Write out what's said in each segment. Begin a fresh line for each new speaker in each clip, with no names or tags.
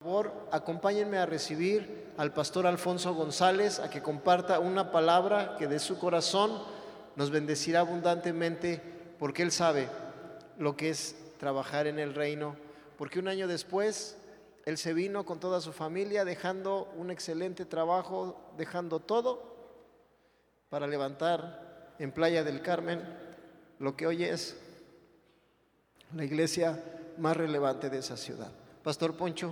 favor, acompáñenme a recibir al pastor Alfonso González, a que comparta una palabra que de su corazón nos bendecirá abundantemente, porque él sabe lo que es trabajar en el reino, porque un año después él se vino con toda su familia, dejando un excelente trabajo, dejando todo para levantar en Playa del Carmen lo que hoy es la iglesia más relevante de esa ciudad. Pastor Poncho.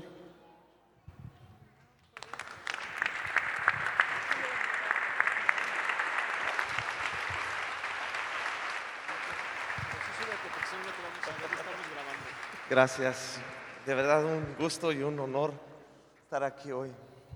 Gracias, de verdad un gusto y un honor estar aquí hoy.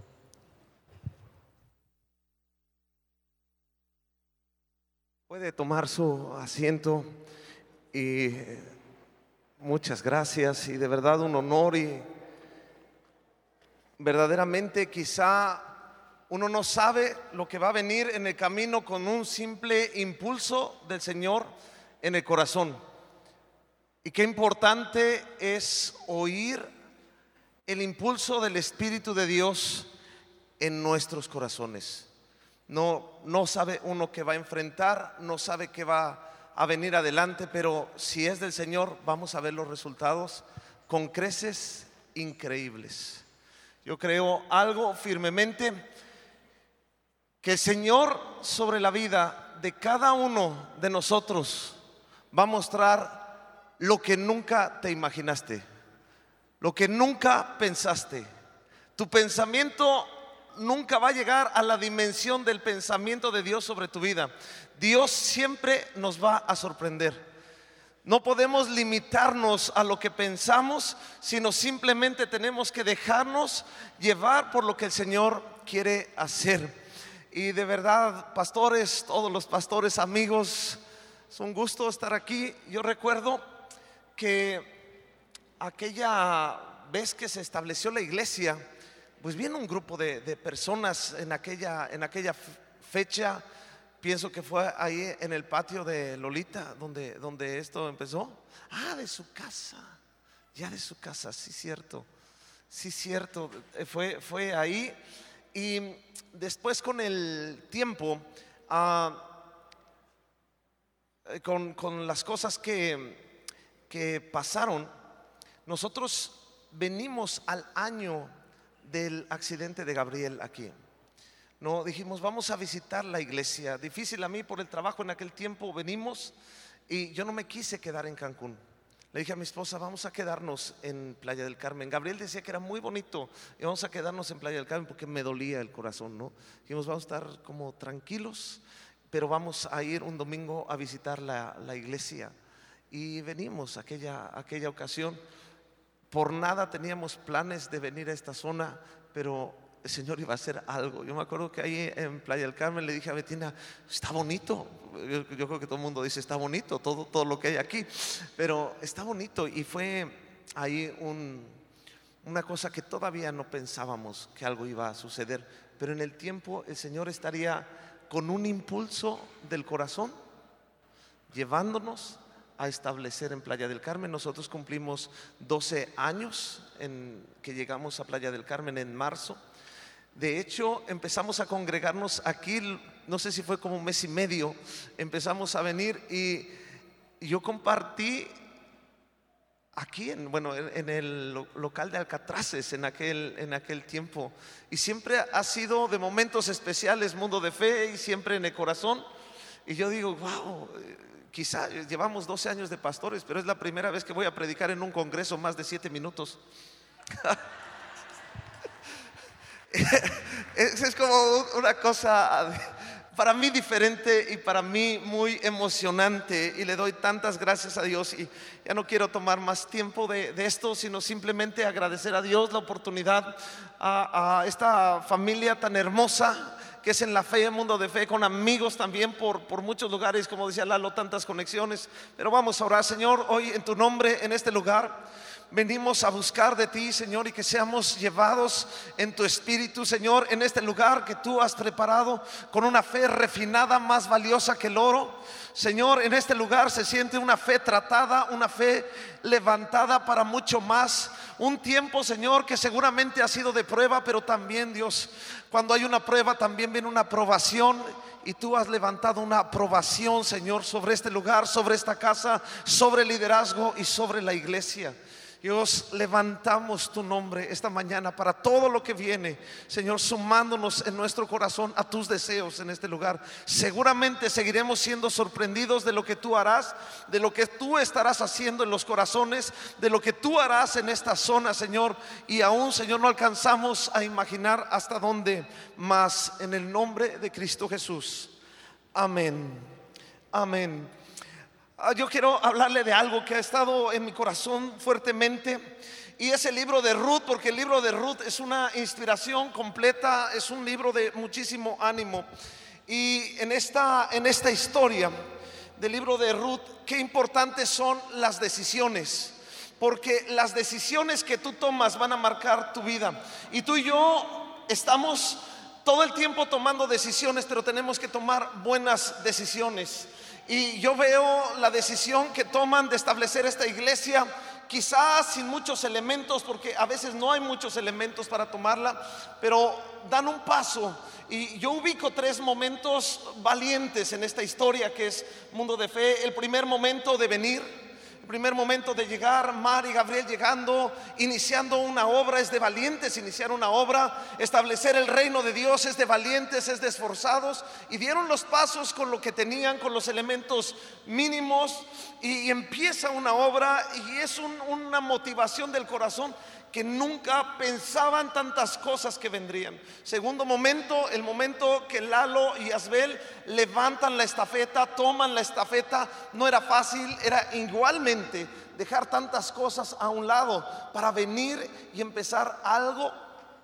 Puede tomar su asiento y muchas gracias, y de verdad un honor, y verdaderamente quizá uno no sabe lo que va a venir en el camino con un simple impulso del Señor en el corazón. Y qué importante es oír el impulso del Espíritu de Dios en nuestros corazones. No sabe uno qué va a enfrentar, no sabe qué va a venir adelante, pero si es del Señor vamos a ver los resultados con creces increíbles. Yo creo algo firmemente, que el Señor sobre la vida de cada uno de nosotros va a mostrar lo que nunca te imaginaste, lo que nunca pensaste. Tu pensamiento nunca va a llegar a la dimensión del pensamiento de Dios sobre tu vida. Dios siempre nos va a sorprender. No podemos limitarnos a lo que pensamos, sino simplemente tenemos que dejarnos llevar por lo que el Señor quiere hacer. Y de verdad, pastores, todos los pastores, amigos, es un gusto estar aquí. Yo recuerdo que aquella vez que se estableció la iglesia, pues vino un grupo de personas en aquella fecha. Pienso que fue ahí en el patio de Lolita donde esto empezó. De su casa, ya de su casa, sí cierto, fue ahí. Y después con el tiempo, con las cosas que pasaron, nosotros venimos al año del accidente de Gabriel aquí. No, dijimos vamos a visitar la iglesia. Difícil a mí por el trabajo en aquel tiempo, venimos, y yo no me quise quedar en Cancún. Le dije a mi esposa, vamos a quedarnos en Playa del Carmen. Gabriel decía que era muy bonito y vamos a quedarnos en Playa del Carmen porque me dolía el corazón, ¿no? Dijimos vamos a estar como tranquilos, pero vamos a ir un domingo a visitar la iglesia. Y venimos aquella ocasión. Por nada teníamos planes de venir a esta zona, pero el Señor iba a hacer algo. Yo me acuerdo que ahí en Playa del Carmen le dije a Betina, está bonito. Yo creo que todo el mundo dice está bonito, todo lo que hay aquí, pero está bonito. Y fue ahí una cosa que todavía no pensábamos que algo iba a suceder, pero en el tiempo el Señor estaría con un impulso del corazón llevándonos a establecer en Playa del Carmen. Nosotros cumplimos 12 años en que llegamos a Playa del Carmen en marzo. De hecho, empezamos a congregarnos aquí, no sé si fue como un mes y medio, empezamos a venir, y yo compartí aquí en el local de Alcatraces en aquel tiempo, y siempre ha sido de momentos especiales, Mundo de Fe, y siempre en el corazón. Y yo digo, wow, quizá llevamos 12 años de pastores, pero es la primera vez que voy a predicar en un congreso más de 7 minutos. Es como una cosa para mí diferente y para mí muy emocionante, y le doy tantas gracias a Dios. Y ya no quiero tomar más tiempo de esto, sino simplemente agradecer a Dios la oportunidad a esta familia tan hermosa que es en la fe, Mundo de Fe, con amigos también por muchos lugares, como decía Lalo, tantas conexiones. Pero vamos a orar. Señor, hoy en tu nombre, en este lugar, venimos a buscar de ti, Señor, y que seamos llevados en tu espíritu, Señor, en este lugar que tú has preparado con una fe refinada, más valiosa que el oro. Señor, en este lugar se siente una fe tratada, una fe levantada para mucho más. Un tiempo, Señor, que seguramente ha sido de prueba, pero también, Dios, cuando hay una prueba también viene una aprobación. Y tú has levantado una aprobación, Señor, sobre este lugar, sobre esta casa, sobre el liderazgo y sobre la iglesia. Dios, levantamos tu nombre esta mañana para todo lo que viene, Señor, sumándonos en nuestro corazón a tus deseos en este lugar. Seguramente seguiremos siendo sorprendidos de lo que tú harás, de lo que tú estarás haciendo en los corazones, de lo que tú harás en esta zona, Señor. Y aún, Señor, no alcanzamos a imaginar hasta dónde más, en el nombre de Cristo Jesús. Amén. Amén. Yo quiero hablarle de algo que ha estado en mi corazón fuertemente, y es el libro de Ruth, porque el libro de Ruth es una inspiración completa, es un libro de muchísimo ánimo. Y en esta historia del libro de Ruth, qué importantes son las decisiones, porque las decisiones que tú tomas van a marcar tu vida. Y tú y yo estamos todo el tiempo tomando decisiones, pero tenemos que tomar buenas decisiones. Y yo veo la decisión que toman de establecer esta iglesia, quizás sin muchos elementos, porque a veces no hay muchos elementos para tomarla, pero dan un paso. Y yo ubico 3 momentos valientes en esta historia que es Mundo de Fe. El primer momento de venir, el primer momento de llegar, Mar y Gabriel llegando, iniciando una obra, es de valientes iniciar una obra. Establecer el reino de Dios es de valientes, es de esforzados. Y dieron los pasos con lo que tenían, con los elementos mínimos, y empieza una obra, y es una motivación del corazón que nunca pensaban tantas cosas que vendrían. Segundo momento, el momento que Lalo y Asbel levantan la estafeta, toman la estafeta. No era fácil, era igualmente dejar tantas cosas a un lado para venir y empezar algo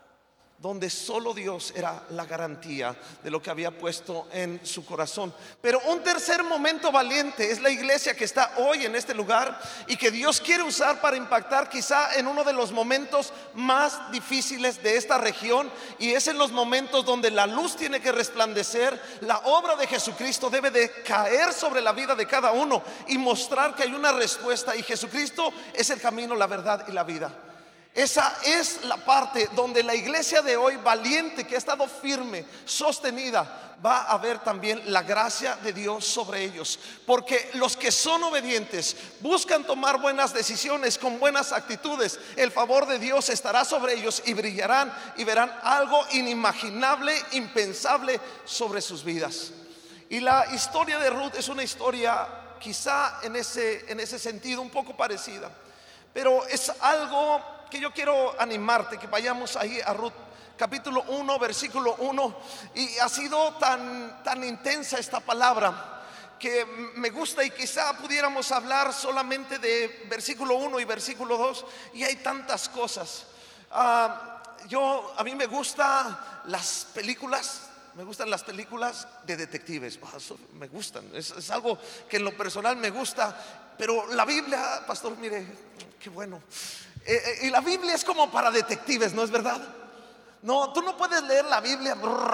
donde solo Dios era la garantía de lo que había puesto en su corazón. Pero un tercer momento valiente es la iglesia que está hoy en este lugar y que Dios quiere usar para impactar quizá en uno de los momentos más difíciles de esta región, y es en los momentos donde la luz tiene que resplandecer, la obra de Jesucristo debe de caer sobre la vida de cada uno y mostrar que hay una respuesta, y Jesucristo es el camino, la verdad y la vida. Esa es la parte donde la iglesia de hoy, valiente, que ha estado firme, sostenida, va a ver también la gracia de Dios sobre ellos. Porque los que son obedientes buscan tomar buenas decisiones con buenas actitudes, el favor de Dios estará sobre ellos y brillarán y verán algo inimaginable, impensable sobre sus vidas. Y la historia de Ruth es una historia quizá en ese sentido un poco parecida, pero es algo que yo quiero animarte, que vayamos ahí a Ruth capítulo 1 versículo 1. Y ha sido tan intensa esta palabra que me gusta, y quizá pudiéramos hablar solamente de versículo 1 y versículo 2, y hay tantas cosas. A mí me gustan las películas. Me gustan las películas de detectives, me gustan, es algo que en lo personal me gusta. Pero la Biblia, pastor, mire, qué bueno. Y la Biblia es como para detectives, ¿no es verdad? No, tú no puedes leer la Biblia.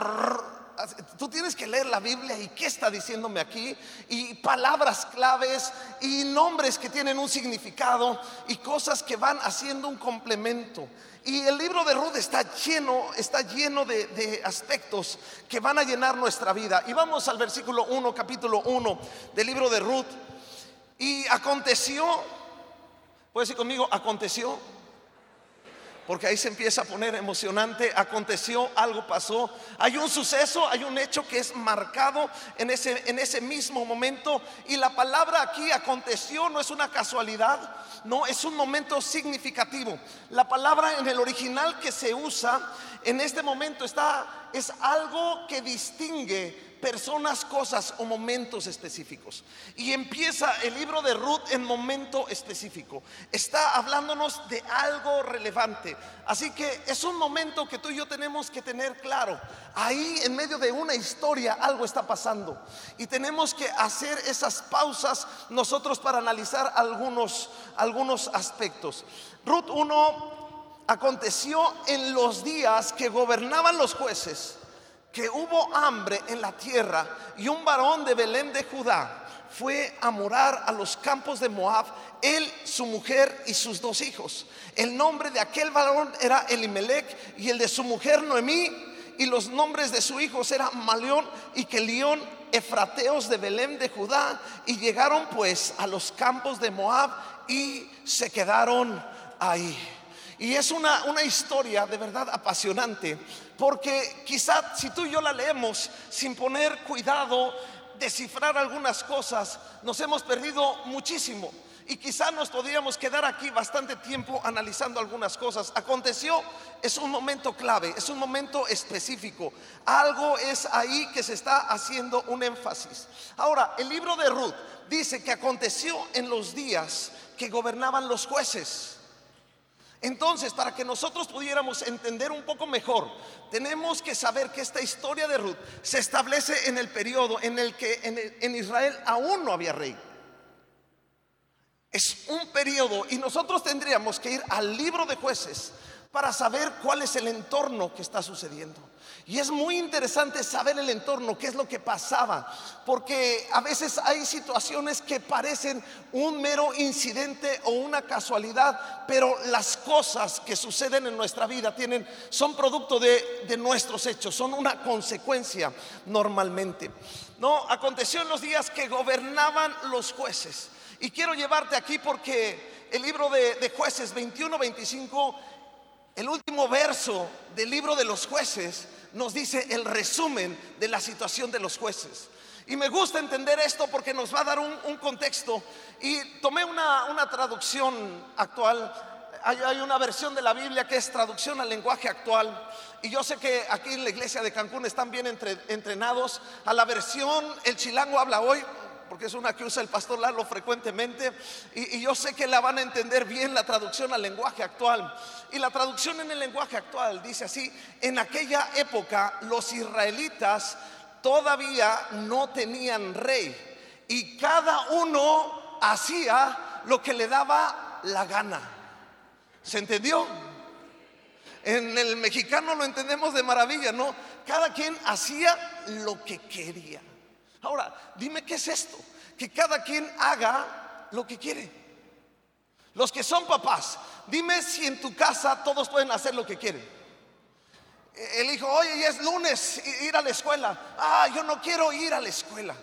Tú tienes que leer la Biblia y qué está diciéndome aquí, y palabras claves y nombres que tienen un significado y cosas que van haciendo un complemento. Y el libro de Ruth está lleno de aspectos que van a llenar nuestra vida. Y vamos al versículo 1, capítulo 1 del libro de Ruth. Y aconteció, ¿puedes decir conmigo? Aconteció, porque ahí se empieza a poner emocionante. Aconteció, algo pasó, hay un suceso, hay un hecho que es marcado en ese mismo momento. Y la palabra aquí, aconteció, no es una casualidad, no, es un momento significativo. La palabra en el original que se usa en este momento es algo que distingue personas, cosas o momentos específicos. Y empieza el libro de Ruth en momento específico. Está hablándonos de algo relevante. Así que es un momento que tú y yo tenemos que tener claro. Ahí en medio de una historia algo está pasando. Y tenemos que hacer esas pausas nosotros para analizar algunos aspectos. Ruth 1: aconteció en los días que gobernaban los jueces, que hubo hambre en la tierra, y un varón de Belén de Judá fue a morar a los campos de Moab, él, su mujer y sus 2 hijos. El nombre de aquel varón era Elimelech, y el de su mujer Noemí, y los nombres de sus hijos eran Malión y Kelión, efrateos de Belén de Judá. Y llegaron pues a los campos de Moab y se quedaron ahí. Y es una historia de verdad apasionante, porque quizá si tú y yo la leemos sin poner cuidado, descifrar algunas cosas, nos hemos perdido muchísimo. Y quizá nos podríamos quedar aquí bastante tiempo analizando algunas cosas. Aconteció, es un momento clave, es un momento específico. Algo es ahí que se está haciendo un énfasis. Ahora, el libro de Ruth dice que aconteció en los días que gobernaban los jueces. Entonces, para que nosotros pudiéramos entender un poco mejor, tenemos que saber que esta historia de Ruth se establece en el periodo en el que en Israel aún no había rey. Es un periodo, y nosotros tendríamos que ir al libro de Jueces para saber cuál es el entorno que está sucediendo. Y es muy interesante saber el entorno, qué es lo que pasaba, porque a veces hay situaciones que parecen un mero incidente o una casualidad, pero las cosas que suceden en nuestra vida son producto de nuestros hechos, son una consecuencia normalmente. No, aconteció en los días que gobernaban los jueces. Y quiero llevarte aquí porque el libro de Jueces 21-25, el último verso del libro de los jueces, nos dice el resumen de la situación de los jueces. Y me gusta entender esto porque nos va a dar un contexto. Y tomé una traducción actual. Hay una versión de la Biblia que es traducción al lenguaje actual. Y yo sé que aquí en la iglesia de Cancún están bien entrenados a la versión El Chilango Habla Hoy, porque es una que usa el pastor Lalo frecuentemente, y yo sé que la van a entender bien, la traducción al lenguaje actual. Y la traducción en el lenguaje actual dice así: en aquella época los israelitas todavía no tenían rey, y cada uno hacía lo que le daba la gana. ¿Se entendió? En el mexicano lo entendemos de maravilla, ¿no? Cada quien hacía lo que quería. Ahora, dime qué es esto, que cada quien haga lo que quiere. Los que son papás, dime si en tu casa todos pueden hacer lo que quieren. El hijo, oye, ya es lunes, ir a la escuela. Yo no quiero ir a la escuela.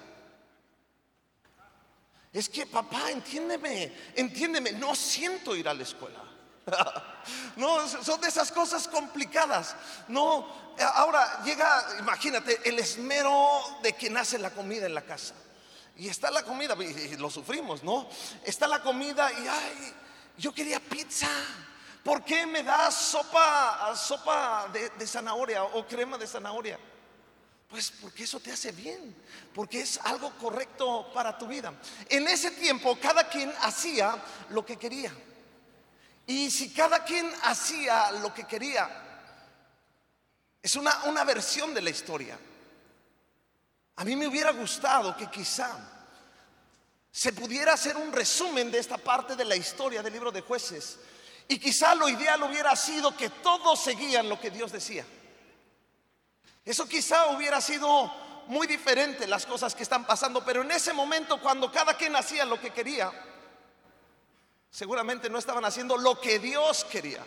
Es que papá, entiéndeme, no siento ir a la escuela. No, son de esas cosas complicadas. No, ahora llega, imagínate, el esmero de quien hace la comida en la casa. Y está la comida, y lo sufrimos, ¿no? Está la comida y yo quería pizza. ¿Por qué me das sopa de zanahoria o crema de zanahoria? Pues porque eso te hace bien, porque es algo correcto para tu vida. En ese tiempo cada quien hacía lo que quería. Y si cada quien hacía lo que quería, es una versión de la historia. A mí me hubiera gustado que quizá se pudiera hacer un resumen de esta parte de la historia del libro de Jueces. Y quizá lo ideal hubiera sido que todos seguían lo que Dios decía. Eso quizá hubiera sido muy diferente las cosas que están pasando. Pero en ese momento, cuando cada quien hacía lo que quería, seguramente no estaban haciendo lo que Dios quería.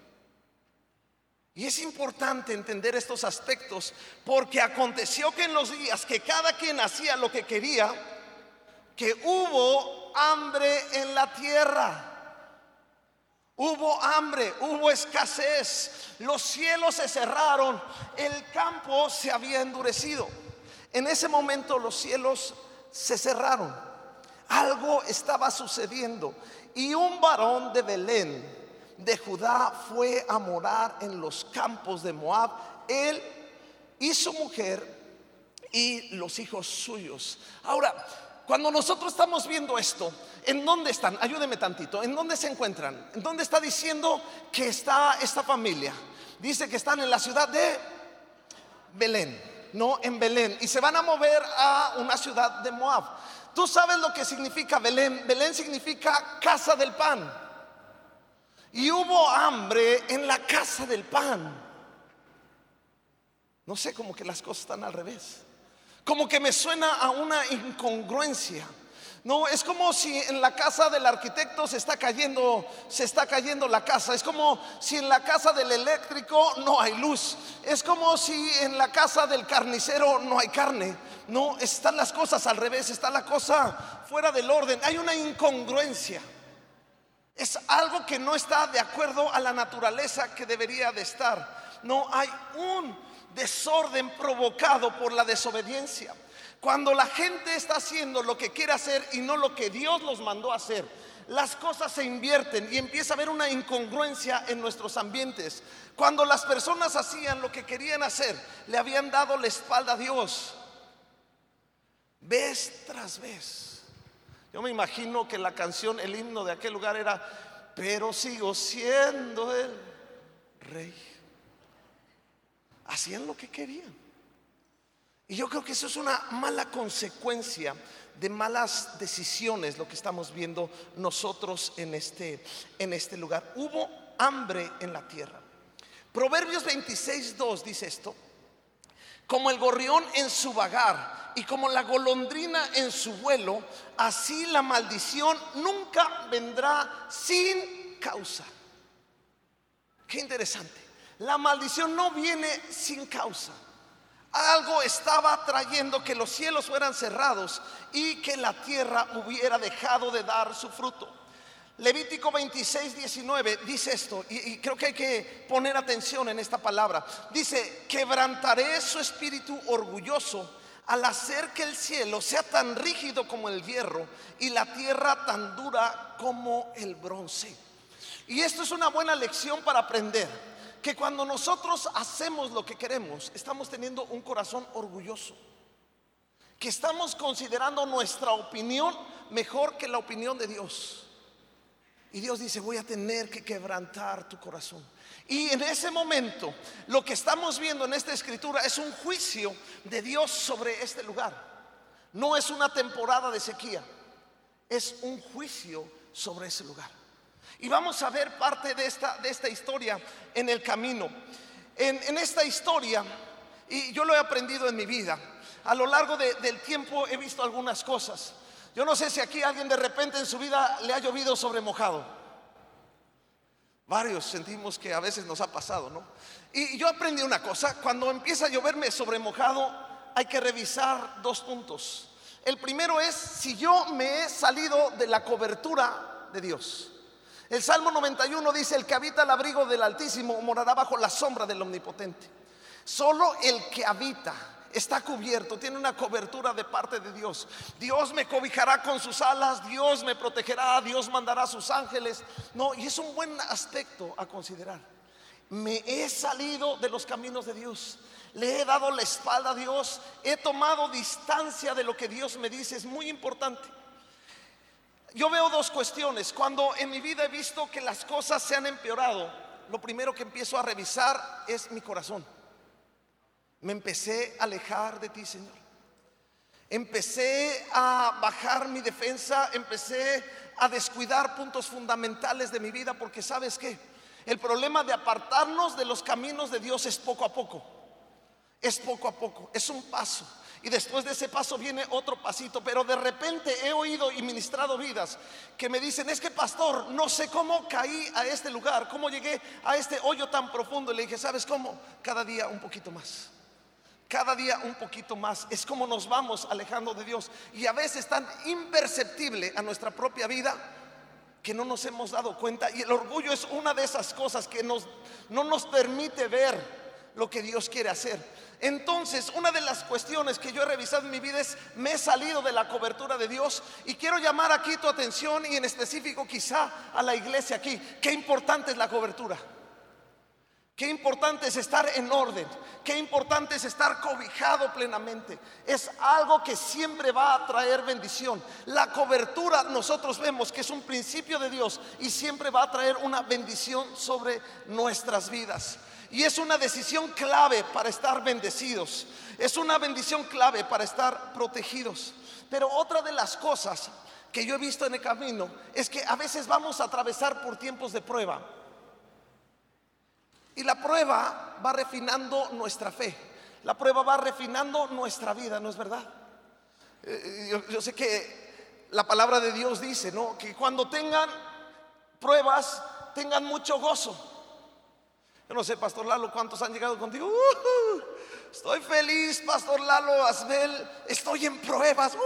Y es importante entender estos aspectos, porque aconteció que en los días que cada quien hacía lo que quería, que hubo hambre en la tierra. Hubo hambre, hubo escasez, los cielos se cerraron, el campo se había endurecido. En ese momento los cielos se cerraron, algo estaba sucediendo. Y un varón de Belén, de Judá, fue a morar en los campos de Moab, él y su mujer y los hijos suyos. Ahora, cuando nosotros estamos viendo esto, ¿en dónde están? Ayúdeme tantito. ¿En dónde se encuentran? ¿En dónde está diciendo que está esta familia? Dice que están en la ciudad de Belén, no en Belén, y se van a mover a una ciudad de Moab. ¿Tú sabes lo que significa Belén? Belén significa casa del pan. Y hubo hambre en la casa del pan. No sé, como que las cosas están al revés. Como que me suena a una incongruencia. No, es como si en la casa del arquitecto se está cayendo la casa. Es como si en la casa del eléctrico no hay luz. Es como si en la casa del carnicero no hay carne. No, están las cosas al revés, está la cosa fuera del orden. Hay una incongruencia. Es algo que no está de acuerdo a la naturaleza que debería de estar. No, hay un desorden provocado por la desobediencia. Cuando la gente está haciendo lo que quiere hacer y no lo que Dios los mandó a hacer, las cosas se invierten y empieza a haber una incongruencia en nuestros ambientes. Cuando las personas hacían lo que querían hacer, le habían dado la espalda a Dios, vez tras vez. Yo me imagino que la canción, el himno de aquel lugar era: pero sigo siendo el rey. Hacían lo que querían. Y yo creo que eso es una mala consecuencia de malas decisiones, lo que estamos viendo nosotros en este lugar. Hubo hambre en la tierra. Proverbios 26:2 dice esto: como el gorrión en su vagar y como la golondrina en su vuelo, así la maldición nunca vendrá sin causa. Qué interesante. La maldición no viene sin causa. Algo estaba trayendo que los cielos fueran cerrados y que la tierra hubiera dejado de dar su fruto. Levítico 26:19 dice esto, y creo que hay que poner atención en esta palabra. Dice: quebrantaré su espíritu orgulloso al hacer que el cielo sea tan rígido como el hierro y la tierra tan dura como el bronce. Y esto es una buena lección para aprender, que cuando nosotros hacemos lo que queremos, estamos teniendo un corazón orgulloso, que estamos considerando nuestra opinión mejor que la opinión de Dios. Y Dios dice: voy a tener que quebrantar tu corazón. Y en ese momento, lo que estamos viendo en esta escritura es un juicio de Dios sobre este lugar. No es una temporada de sequía, es un juicio sobre ese lugar. Y vamos a ver parte de esta historia en el camino. En esta historia, y yo lo he aprendido en mi vida, a lo largo del tiempo he visto algunas cosas. Yo no sé si aquí alguien de repente en su vida le ha llovido sobre mojado. Varios sentimos que a veces nos ha pasado, ¿no? Y yo aprendí una cosa: cuando empieza a lloverme sobre mojado, hay que revisar dos puntos. El primero es si yo me he salido de la cobertura de Dios. El Salmo 91 dice: el que habita al abrigo del Altísimo morará bajo la sombra del Omnipotente. Solo el que habita está cubierto, tiene una cobertura de parte de Dios. Dios me cobijará con sus alas, Dios me protegerá, Dios mandará a sus ángeles. No, y es un buen aspecto a considerar. Me he salido de los caminos de Dios, le he dado la espalda a Dios, he tomado distancia de lo que Dios me dice. Es muy importante. Yo veo dos cuestiones. Cuando en mi vida he visto que las cosas se han empeorado, lo primero que empiezo a revisar es mi corazón. Me empecé a alejar de ti, Señor. Empecé a bajar mi defensa, empecé a descuidar puntos fundamentales de mi vida, porque ¿sabes qué? El problema de apartarnos de los caminos de Dios es poco a poco. Es poco a poco, es un paso. Y después de ese paso viene otro pasito. Pero de repente he oído y ministrado vidas que me dicen: es que pastor, no sé cómo caí a este lugar, cómo llegué a este hoyo tan profundo. Y le dije: ¿sabes cómo? Cada día un poquito más. Cada día un poquito más. Es como nos vamos alejando de Dios. Y a veces tan imperceptible a nuestra propia vida que no nos hemos dado cuenta. Y el orgullo es una de esas cosas que no nos permite ver lo que Dios quiere hacer. Entonces, una de las cuestiones que yo he revisado en mi vida es: me he salido de la cobertura de Dios. Y quiero llamar aquí tu atención, y en específico quizá a la iglesia aquí. Qué importante es la cobertura. Qué importante es estar en orden. Qué importante es estar cobijado plenamente. Es algo que siempre va a traer bendición. La cobertura nosotros vemos que es un principio de Dios y siempre va a traer una bendición sobre nuestras vidas. Y es una decisión clave para estar bendecidos. Es una bendición clave para estar protegidos. Pero otra de las cosas que yo he visto en el camino es que a veces vamos a atravesar por tiempos de prueba. Y la prueba va refinando nuestra fe. La prueba va refinando nuestra vida, ¿no es verdad? Yo sé que la palabra de Dios dice, ¿no?, que cuando tengan pruebas, tengan mucho gozo. Yo no sé, Pastor Lalo, ¿cuántos han llegado contigo? Estoy feliz, Pastor Lalo, Asbel, estoy en pruebas.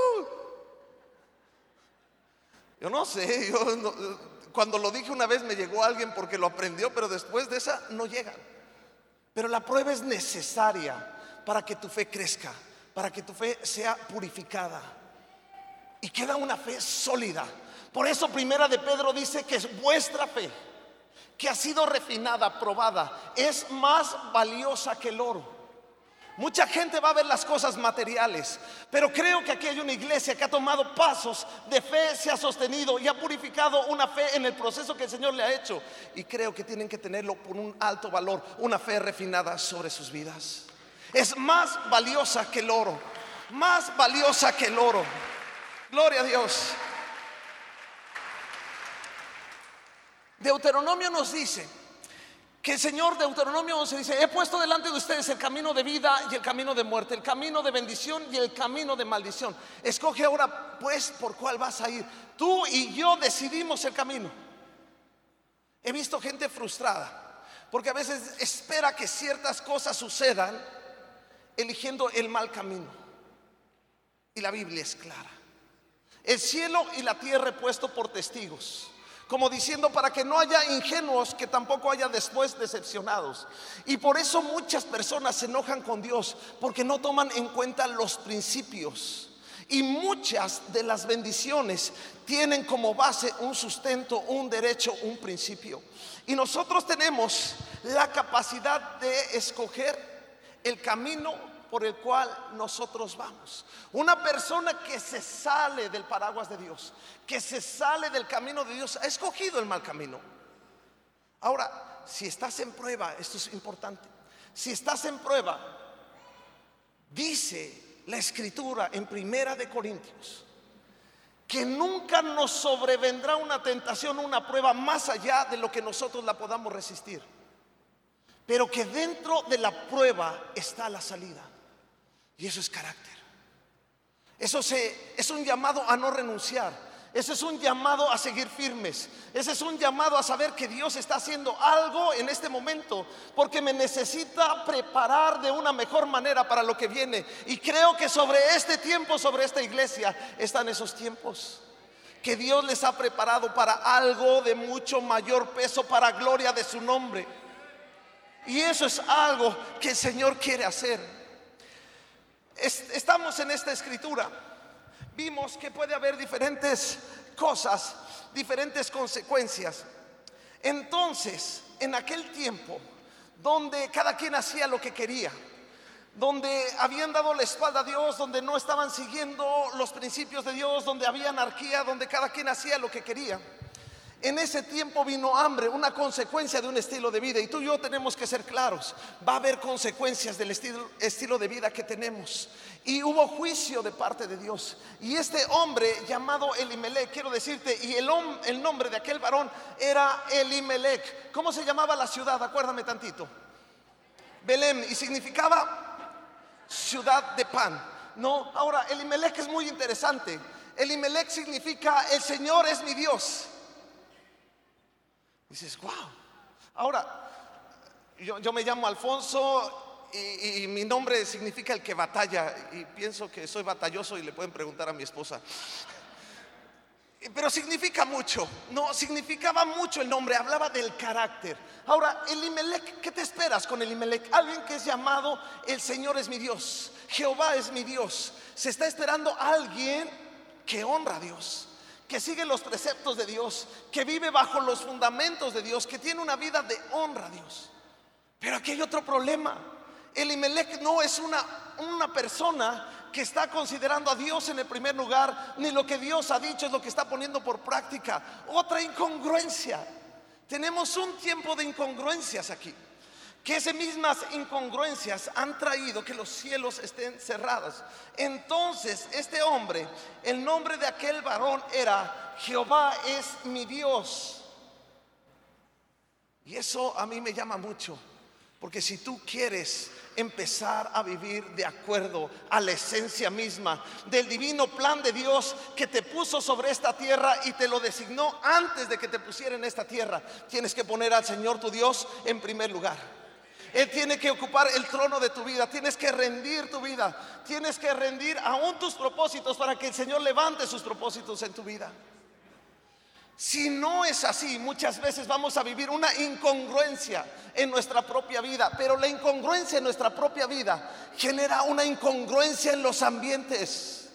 Yo no sé, cuando lo dije una vez me llegó alguien porque lo aprendió, pero después de esa no llegan. Pero la prueba es necesaria para que tu fe crezca, para que tu fe sea purificada y queda una fe sólida. Por eso Primera de Pedro dice que es vuestra fe, que ha sido refinada, probada, es más valiosa que el oro. Mucha gente va a ver las cosas materiales, pero creo que aquí hay una iglesia que ha tomado pasos de fe, se ha sostenido y ha purificado una fe en el proceso que el Señor le ha hecho. Y creo que tienen que tenerlo por un alto valor, una fe refinada sobre sus vidas. Es más valiosa que el oro, más valiosa que el oro. Gloria a Dios. Deuteronomio nos dice que el Señor, Deuteronomio 11 dice: he puesto delante de ustedes el camino de vida y el camino de muerte, el camino de bendición y el camino de maldición. Escoge ahora pues por cuál vas a ir. Tú y yo decidimos el camino. He visto gente frustrada porque a veces espera que ciertas cosas sucedan eligiendo el mal camino. Y la Biblia es clara. El cielo y la tierra he puesto por testigos, como diciendo, para que no haya ingenuos, que tampoco haya después decepcionados. Y por eso muchas personas se enojan con Dios, porque no toman en cuenta los principios. Y muchas de las bendiciones tienen como base un sustento, un derecho, un principio. Y nosotros tenemos la capacidad de escoger el camino por el cual nosotros vamos. Una persona que se sale del paraguas de Dios, que se sale del camino de Dios, ha escogido el mal camino. Ahora, si estás en prueba, esto es importante. Si estás en prueba, dice la Escritura en Primera de Corintios que nunca nos sobrevendrá una tentación, una prueba más allá de lo que nosotros la podamos resistir, pero que dentro de la prueba está la salida. Y eso es carácter. Eso es un llamado a no renunciar. Ese es un llamado a seguir firmes. Ese es un llamado a saber que Dios está haciendo algo en este momento, porque me necesita preparar de una mejor manera para lo que viene. Y creo que sobre este tiempo, sobre esta iglesia, están esos tiempos que Dios les ha preparado para algo de mucho mayor peso, para gloria de su nombre. Y eso es algo que el Señor quiere hacer. Estamos en esta escritura. Vimos que puede haber diferentes cosas, diferentes consecuencias. Entonces, en aquel tiempo donde cada quien hacía lo que quería, donde habían dado la espalda a Dios, donde no estaban siguiendo los principios de Dios, donde había anarquía, donde cada quien hacía lo que quería, en ese tiempo vino hambre, una consecuencia de un estilo de vida. Y tú y yo tenemos que ser claros: va a haber consecuencias del estilo de vida que tenemos. Y hubo juicio de parte de Dios. Y este hombre llamado Elimelech, quiero decirte, y el nombre de aquel varón era Elimelech. ¿Cómo se llamaba la ciudad? Acuérdame tantito. Belén, y significaba ciudad de pan. No, ahora Elimelech es muy interesante. Elimelech significa el Señor es mi Dios. Dices, wow. Ahora, yo me llamo Alfonso y mi nombre significa el que batalla. Y pienso que soy batalloso y le pueden preguntar a mi esposa. Pero significa mucho. No, significaba mucho el nombre, hablaba del carácter. Ahora, Elimelech, ¿qué te esperas con Elimelech? Alguien que es llamado el Señor es mi Dios, Jehová es mi Dios. Se está esperando a alguien que honra a Dios, que sigue los preceptos de Dios, que vive bajo los fundamentos de Dios, que tiene una vida de honra a Dios. aquí hay otro problema. Elimelec no es una persona que está considerando a Dios en el primer lugar, ni lo que Dios ha dicho es lo que está poniendo por práctica. Otra incongruencia. Tenemos un tiempo de incongruencias aquí, que esas mismas incongruencias han traído que los cielos estén cerrados. Entonces este hombre, el nombre de aquel varón era: Jehová es mi Dios. Y eso a mí me llama mucho, porque si tú quieres empezar a vivir de acuerdo a la esencia misma del divino plan de Dios, que te puso sobre esta tierra y te lo designó antes de que te pusiera en esta tierra, tienes que poner al Señor tu Dios en primer lugar. Él tiene que ocupar el trono de tu vida. Tienes que rendir tu vida, tienes que rendir aún tus propósitos para que el Señor levante sus propósitos en tu vida. Si no es así, muchas veces vamos a vivir una incongruencia en nuestra propia vida. Pero la incongruencia en nuestra propia vida genera una incongruencia en los ambientes.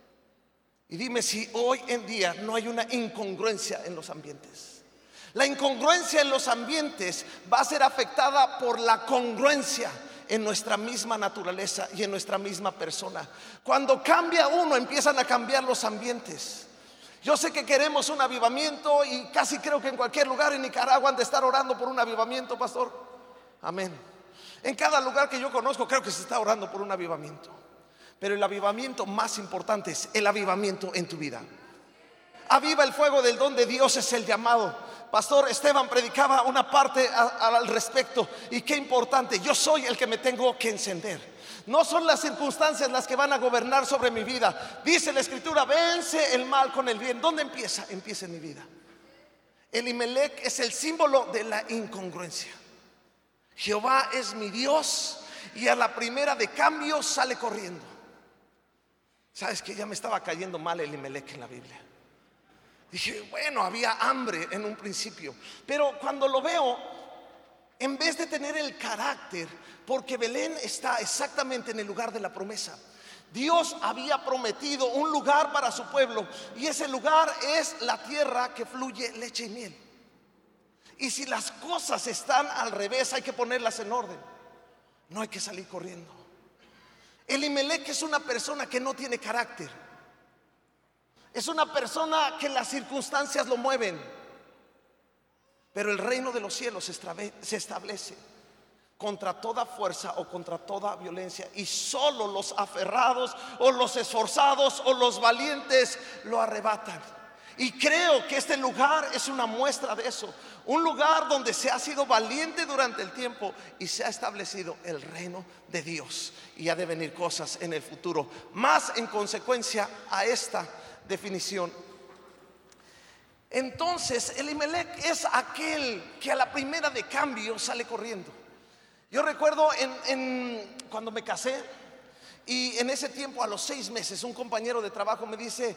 Y dime si hoy en día no hay una incongruencia en los ambientes. La incongruencia en los ambientes va a ser afectada por la congruencia en nuestra misma naturaleza y en nuestra misma persona. Cuando cambia uno, empiezan a cambiar los ambientes. Yo sé que queremos un avivamiento, y casi creo que en cualquier lugar en Nicaragua han de estar orando por un avivamiento, pastor. Amén. En cada lugar que yo conozco creo que se está orando por un avivamiento. Pero el avivamiento más importante es el avivamiento en tu vida. Aviva el fuego del don de Dios, es el llamado. Pastor Esteban predicaba una parte al respecto, y qué importante. Yo soy el que me tengo que encender. No son las circunstancias las que van a gobernar sobre mi vida. Dice la Escritura: vence el mal con el bien. ¿Dónde empieza? Empieza en mi vida. Elimelec es el símbolo de la incongruencia. Jehová es mi Dios, y a la primera de cambio sale corriendo. ¿Sabes que ya me estaba cayendo mal Elimelec en la Biblia? Dije, bueno, había hambre en un principio, pero cuando lo veo, en vez de tener el carácter, porque Belén está exactamente en el lugar de la promesa. Dios había prometido un lugar para su pueblo, y ese lugar es la tierra que fluye leche y miel. Y si las cosas están al revés, hay que ponerlas en orden. No hay que salir corriendo. Elimelec es una persona que no tiene carácter. Es una persona que las circunstancias lo mueven. Pero el reino de los cielos se establece contra toda fuerza o contra toda violencia, y solo los aferrados o los esforzados o los valientes lo arrebatan. Y creo que este lugar es una muestra de eso. Un lugar donde se ha sido valiente durante el tiempo y se ha establecido el reino de Dios, y ha de venir cosas en el futuro más en consecuencia a esta definición. Entonces Elimelec es aquel que a la primera de cambio sale corriendo. Yo recuerdo cuando me casé, y en ese tiempo, a los 6 meses, un compañero de trabajo me dice: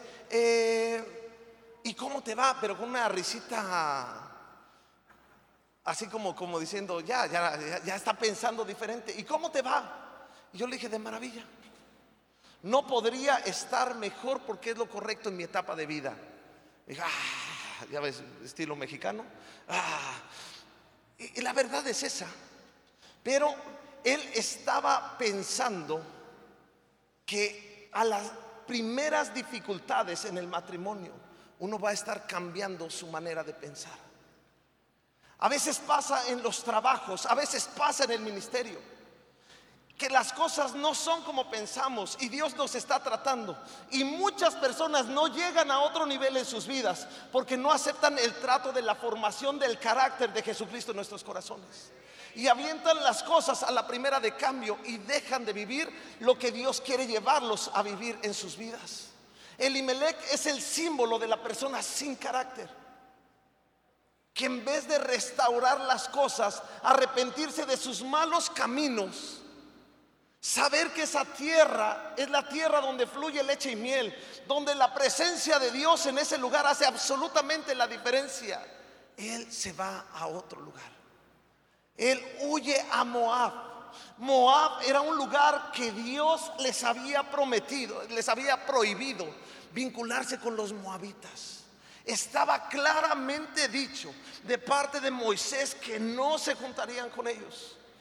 ¿y cómo te va? Pero con una risita así como diciendo, ya está pensando diferente. ¿Y cómo te va? Y yo le dije: de maravilla. No podría estar mejor, porque es lo correcto en mi etapa de vida. Dije, ya ves, estilo mexicano. Y la verdad es esa. Pero él estaba pensando que a las primeras dificultades en el matrimonio, uno va a estar cambiando su manera de pensar. A veces pasa en los trabajos, a veces pasa en el ministerio, que las cosas no son como pensamos, y Dios nos está tratando, y muchas personas no llegan a otro nivel en sus vidas porque no aceptan el trato de la formación del carácter de Jesucristo en nuestros corazones, y avientan las cosas a la primera de cambio y dejan de vivir lo que Dios quiere llevarlos a vivir en sus vidas. Elimelec es el símbolo de la persona sin carácter, que en vez de restaurar las cosas, arrepentirse de sus malos caminos, saber que esa tierra es la tierra donde fluye leche y miel, donde la presencia de Dios en ese lugar hace absolutamente la diferencia, él se va a otro lugar. Él huye a Moab. Moab era un lugar que Dios les había prometido, les había prohibido vincularse con los moabitas. Estaba claramente dicho de parte de Moisés que no se juntarían con ellos.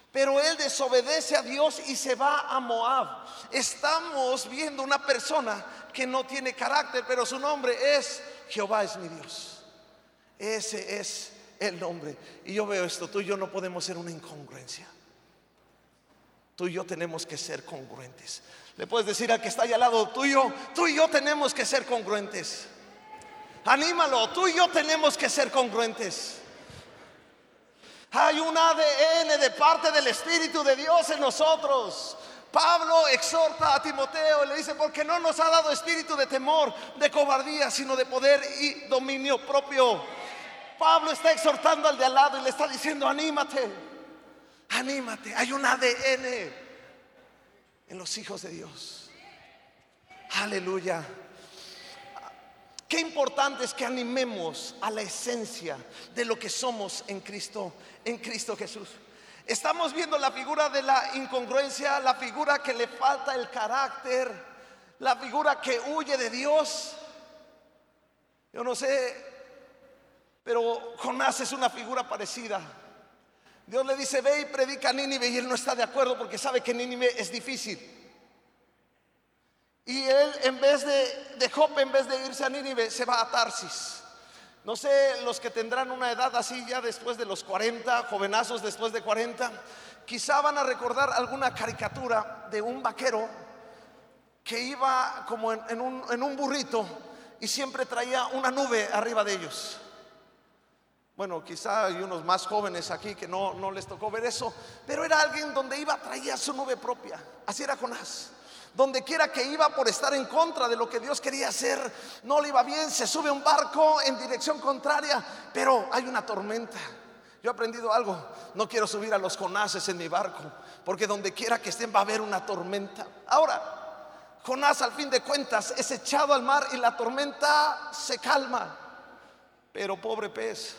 Pero él desobedece a Dios y se va a Moab. Estamos viendo una persona que no tiene carácter, pero su nombre es Jehová es mi Dios. Ese es el nombre. Y yo veo esto, tú y yo no podemos ser una incongruencia. Tú y yo tenemos que ser congruentes. Le puedes decir al que está allá al lado, tú y yo tenemos que ser congruentes. Anímalo, tú y yo tenemos que ser congruentes. Hay un ADN de parte del Espíritu de Dios en nosotros. Pablo exhorta a Timoteo y le dice: porque no nos ha dado espíritu de temor, de cobardía, sino de poder y dominio propio. Pablo está exhortando al de al lado y le está diciendo: anímate, anímate. Hay un ADN en los hijos de Dios. Aleluya. Qué importante es que animemos a la esencia de lo que somos en Cristo Jesús. Estamos viendo la figura de la incongruencia, la figura que le falta el carácter, la figura que huye de Dios. Yo no sé, pero Jonás es una figura parecida. Dios le dice: ve y predica a Nínive, y él no está de acuerdo porque sabe que Nínive es difícil. Y él, en vez de Jope, en vez de irse a Nínive, se va a Tarsis. No sé, los que tendrán una edad así ya después de los 40, jovenazos después de 40, quizá van a recordar alguna caricatura de un vaquero que iba como en un burrito y siempre traía una nube arriba de ellos. Bueno, quizá hay unos más jóvenes aquí que no les tocó ver eso, pero era alguien donde iba, traía su nube propia. Así era Jonás. Donde quiera que iba, por estar en contra de lo que Dios quería hacer, no le iba bien. Se sube a un barco en dirección contraria, pero hay una tormenta. Yo he aprendido algo: no quiero subir a los Jonases en mi barco, porque donde quiera que estén va a haber una tormenta. Ahora, Jonás, al fin de cuentas, es echado al mar y la tormenta se calma. Pero pobre pez,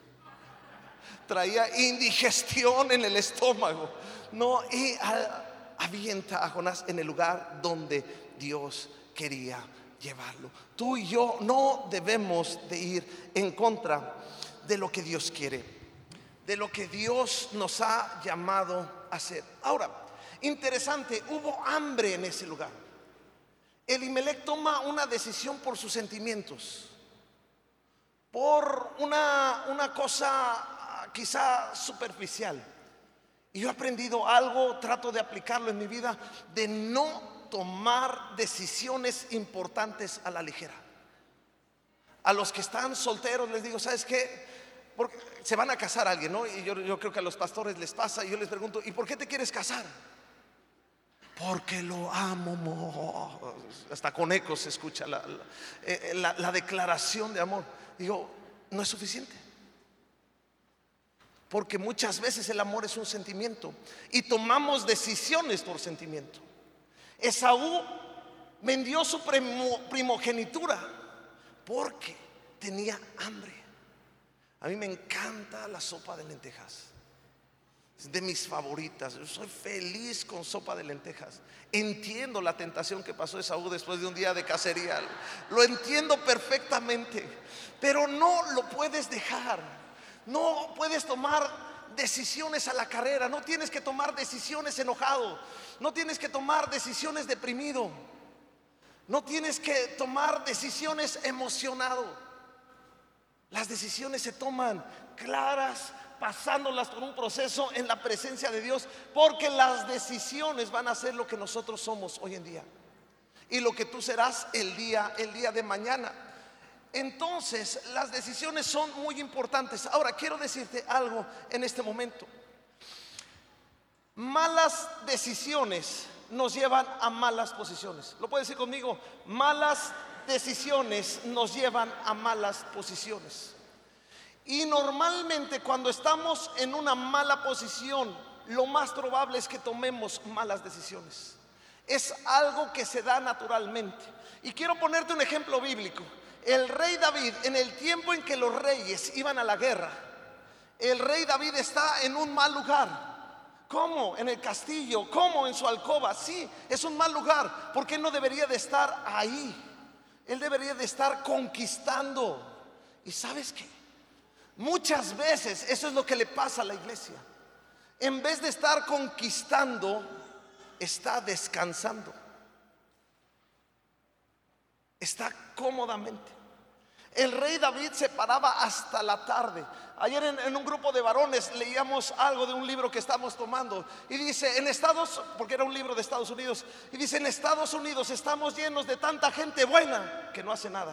traía indigestión en el estómago. No, y avienta a Jonás en el lugar donde Dios quería llevarlo. Tú y yo no debemos de ir en contra de lo que Dios quiere, de lo que Dios nos ha llamado a hacer. Ahora, interesante, hubo hambre en ese lugar. Elimelec toma una decisión por sus sentimientos, por una cosa quizá superficial. Y yo he aprendido algo, trato de aplicarlo en mi vida, de no tomar decisiones importantes a la ligera. A los que están solteros les digo: ¿sabes qué? Porque se van a casar a alguien, ¿no? Y yo creo que a los pastores les pasa, y yo les pregunto: ¿y por qué te quieres casar? Porque lo amo. Hasta con eco se escucha la declaración de amor. Digo, no es suficiente. Porque muchas veces el amor es un sentimiento y tomamos decisiones por sentimiento. Esaú vendió su primogenitura porque tenía hambre. A mí me encanta la sopa de lentejas, es de mis favoritas. Yo soy feliz con sopa de lentejas. Entiendo la tentación que pasó Esaú después de un día de cacería. Lo entiendo perfectamente, pero no lo puedes dejar. No puedes tomar decisiones a la carrera. No tienes que tomar decisiones enojado. No tienes que tomar decisiones deprimido. No tienes que tomar decisiones emocionado. Las decisiones se toman claras, pasándolas por un proceso en la presencia de Dios, porque las decisiones van a ser lo que nosotros somos hoy en día y lo que tú serás el día de mañana. Entonces, las decisiones son muy importantes. Ahora, quiero decirte algo en este momento. Malas decisiones nos llevan a malas posiciones. ¿Lo puedes decir conmigo? Malas decisiones nos llevan a malas posiciones. Y normalmente cuando estamos en una mala posición, lo más probable es que tomemos malas decisiones. Es algo que se da naturalmente. Y quiero ponerte un ejemplo bíblico. El rey David, en el tiempo en que los reyes iban a la guerra, el rey David está en un mal lugar. ¿Cómo? En el castillo. ¿Cómo? En su alcoba. Sí, es un mal lugar, porque él no debería de estar ahí. Él debería de estar conquistando. ¿Y sabes qué? Muchas veces eso es lo que le pasa a la iglesia. en vez de estar conquistando, está descansando. Está cómodamente. El rey David se paraba hasta la tarde. Ayer en un grupo de varones leíamos algo de un libro que estamos tomando y dice, porque era un libro de Estados Unidos, y dice, en Estados Unidos estamos llenos de tanta gente buena que no hace nada.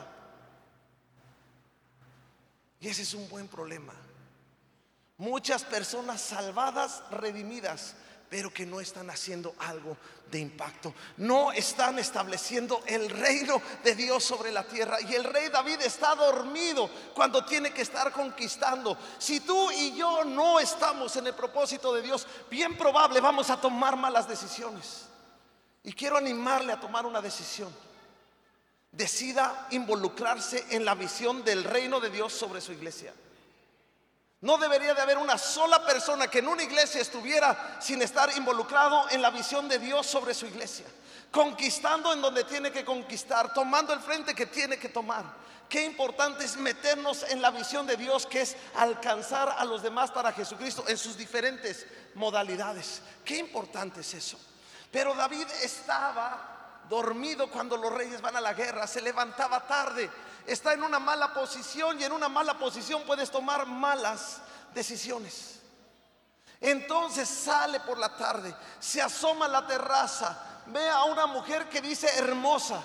Y ese es un buen problema. Muchas personas salvadas, redimidas, pero que no están haciendo algo de impacto. No están estableciendo el reino de Dios sobre la tierra. Y el rey David está dormido cuando tiene que estar conquistando. Si tú y yo no estamos en el propósito de Dios, bien probable vamos a tomar malas decisiones. Y quiero animarle a tomar una decisión. Decida involucrarse en la visión del reino de Dios sobre su iglesia. No debería de haber una sola persona que en una iglesia estuviera sin estar involucrado en la visión de Dios sobre su iglesia, conquistando en donde tiene que conquistar, tomando el frente que tiene que tomar. Qué importante es meternos en la visión de Dios, que es alcanzar a los demás para Jesucristo en sus diferentes modalidades. Qué importante es eso. Pero David estaba dormido cuando los reyes van a la guerra, se levantaba tarde. Está en una mala posición, y en una mala posición puedes tomar malas decisiones. Entonces sale por la tarde, se asoma a la terraza, ve a una mujer que dice hermosa,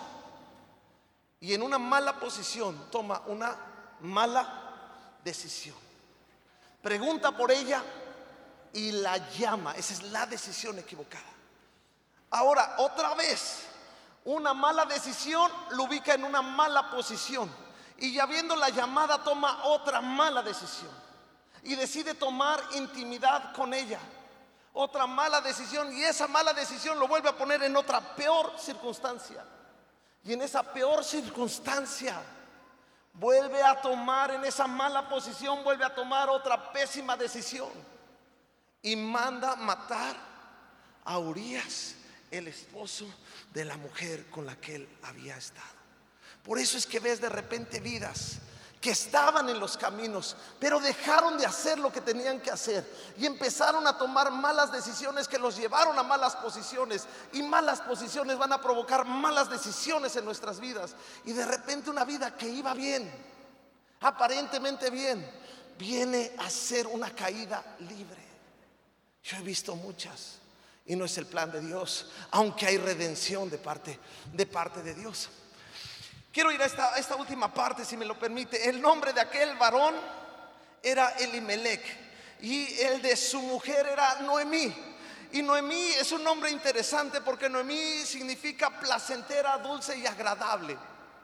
y en una mala posición toma una mala decisión. Pregunta por ella y la llama. Esa es la decisión equivocada. Ahora, otra vez, una mala decisión lo ubica en una mala posición, y ya viendo la llamada toma otra mala decisión y decide tomar intimidad con ella. Otra mala decisión, y esa mala decisión lo vuelve a poner en otra peor circunstancia, y en esa peor circunstancia vuelve a tomar, en esa mala posición vuelve a tomar otra pésima decisión y manda matar a Urías, el esposo de la mujer con la que él había estado. Por eso es que ves de repente vidas que estaban en los caminos, pero dejaron de hacer lo que tenían que hacer y empezaron a tomar malas decisiones que los llevaron a malas posiciones, y malas posiciones van a provocar malas decisiones en nuestras vidas. Y de repente una vida que iba bien, aparentemente bien, viene a ser una caída libre. Yo he visto muchas. Y no es el plan de Dios, aunque hay redención de parte de Dios. Quiero ir a esta última parte, si me lo permite. El nombre de aquel varón era Elimelech, y el de su mujer era Noemí. Y Noemí es un nombre interesante porque Noemí significa placentera, dulce y agradable.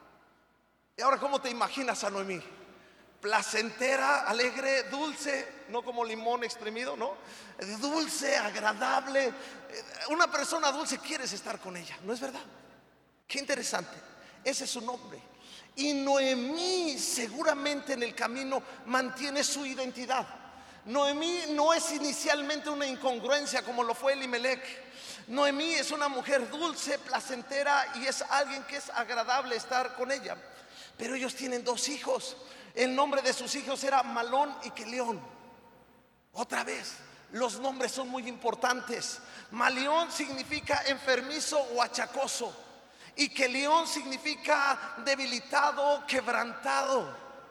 Y ahora, ¿cómo te imaginas a Noemí? Placentera, alegre, dulce, no como limón exprimido, ¿no? Dulce, agradable. Una persona dulce, quieres estar con ella, ¿no es verdad? Qué interesante, ese es su nombre. Y Noemí seguramente en el camino mantiene su identidad. Noemí no es inicialmente una incongruencia como lo fue Elimelech. Noemí es una mujer dulce, placentera, y es alguien que es agradable estar con ella. Pero ellos tienen 2 hijos. El nombre de sus hijos era Malón y Kelión. Otra vez, los nombres son muy importantes. Malión significa enfermizo o achacoso, y Kelión significa debilitado, quebrantado.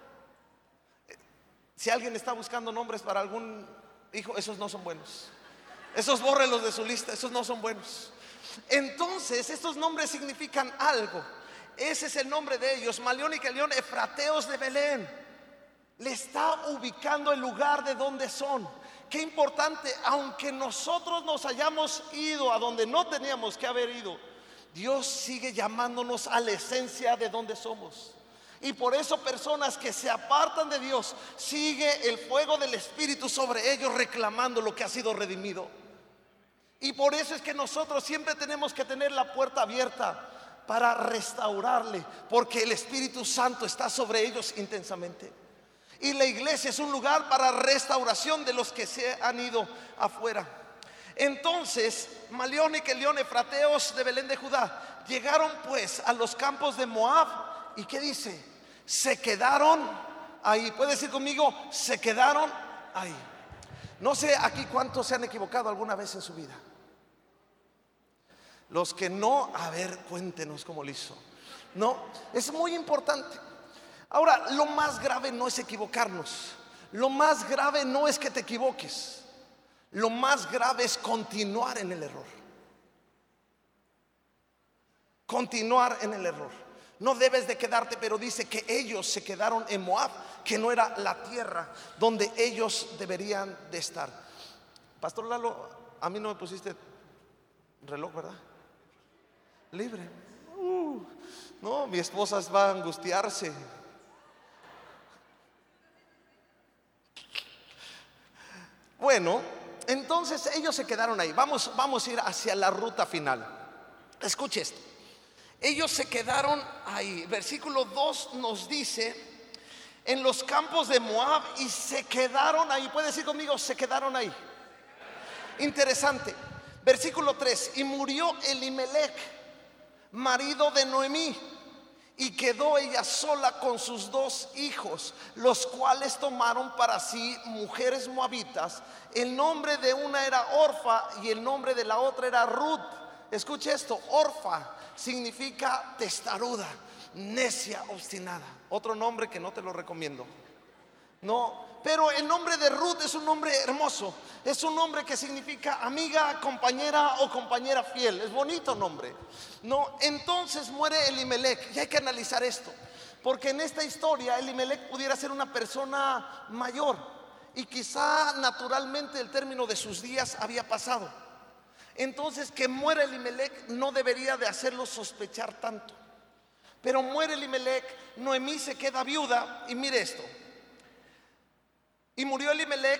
Si alguien está buscando nombres para algún hijo, esos no son buenos. Esos bórrenlos de su lista, esos no son buenos. Entonces, estos nombres significan algo. Ese es el nombre de ellos, Malión y Kelión, efrateos de Belén. Le está ubicando el lugar de donde son. Qué importante, aunque nosotros nos hayamos ido a donde no teníamos que haber ido, Dios sigue llamándonos a la esencia de donde somos. Y por eso personas que se apartan de Dios, sigue el fuego del Espíritu sobre ellos reclamando lo que ha sido redimido. Y por eso es que nosotros siempre tenemos que tener la puerta abierta para restaurarle, porque el Espíritu Santo está sobre ellos intensamente. Y la iglesia es un lugar para restauración de los que se han ido afuera. Entonces Malión y Kelión, efrateos de Belén de Judá, llegaron pues a los campos de Moab. ¿Y qué dice? Se quedaron ahí. ¿Puedes decir conmigo? Se quedaron ahí. No sé aquí cuántos se han equivocado alguna vez en su vida. Los que no, a ver, cuéntenos cómo lo hizo. No, es muy importante. Ahora, lo más grave no es equivocarnos. Lo más grave no es que te equivoques. Lo más grave es continuar en el error. Continuar en el error. No debes de quedarte, pero dice que ellos se quedaron en Moab, que no era la tierra donde ellos deberían de estar. Pastor Lalo, a mí no me pusiste reloj, ¿verdad? Libre. No, mi esposa va a angustiarse. Bueno, entonces ellos se quedaron ahí. Vamos a ir hacia la ruta final. Escuche esto. Ellos se quedaron ahí. Versículo 2 nos dice: en los campos de Moab, y se quedaron ahí. ¿Puede decir conmigo? Se quedaron ahí. Interesante. Versículo 3: y murió Elimelech, marido de Noemí, y quedó ella sola con sus 2 hijos, los cuales tomaron para sí mujeres moabitas. El nombre de una era Orfa y el nombre de la otra era Ruth. Escuche esto: Orfa significa testaruda, necia, obstinada. Otro nombre que no te lo recomiendo. No, pero el nombre de Ruth es un nombre hermoso. Es un nombre que significa amiga, compañera o compañera fiel. Es bonito nombre. No, entonces muere Elimelech. Y hay que analizar esto, porque en esta historia Elimelech pudiera ser una persona mayor, y quizá naturalmente el término de sus días había pasado. Entonces, que muera Elimelech no debería de hacerlo sospechar tanto. Pero muere Elimelech, Noemí se queda viuda. Y mire esto: y murió Elimelech,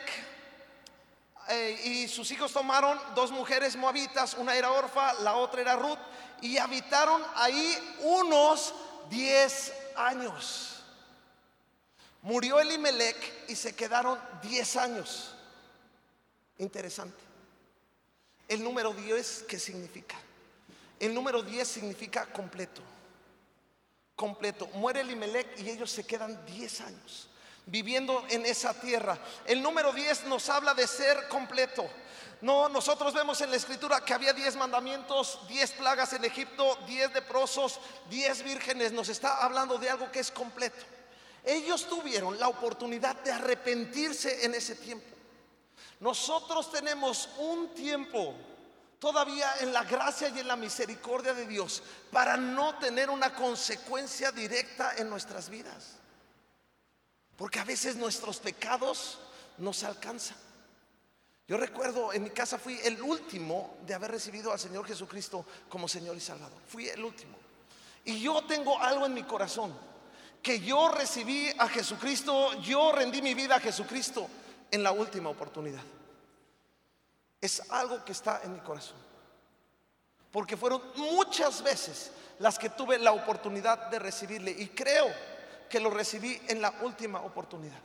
y sus hijos tomaron 2 mujeres moabitas, una era Orfa, la otra era Ruth, y habitaron ahí unos 10 años. Murió Elimelech y se quedaron 10 años. Interesante. El número 10, ¿qué significa? El número 10 significa completo. Completo. Muere Elimelech y ellos se quedan 10 años viviendo en esa tierra. El número 10 nos habla de ser completo. No, nosotros vemos en la escritura que había 10 mandamientos, 10 plagas en Egipto, 10 leprosos, 10 vírgenes. Nos está hablando de algo que es completo. Ellos tuvieron la oportunidad de arrepentirse en ese tiempo. Nosotros tenemos un tiempo todavía en la gracia y en la misericordia de Dios para no tener una consecuencia directa en nuestras vidas, porque a veces nuestros pecados nos alcanzan. Yo recuerdo, en mi casa fui el último de haber recibido al Señor Jesucristo como Señor y Salvador. Fui el último. Y yo tengo algo en mi corazón, que yo recibí a Jesucristo, yo rendí mi vida a Jesucristo en la última oportunidad. Es algo que está en mi corazón, porque fueron muchas veces las que tuve la oportunidad de recibirle, y creo que lo recibí en la última oportunidad.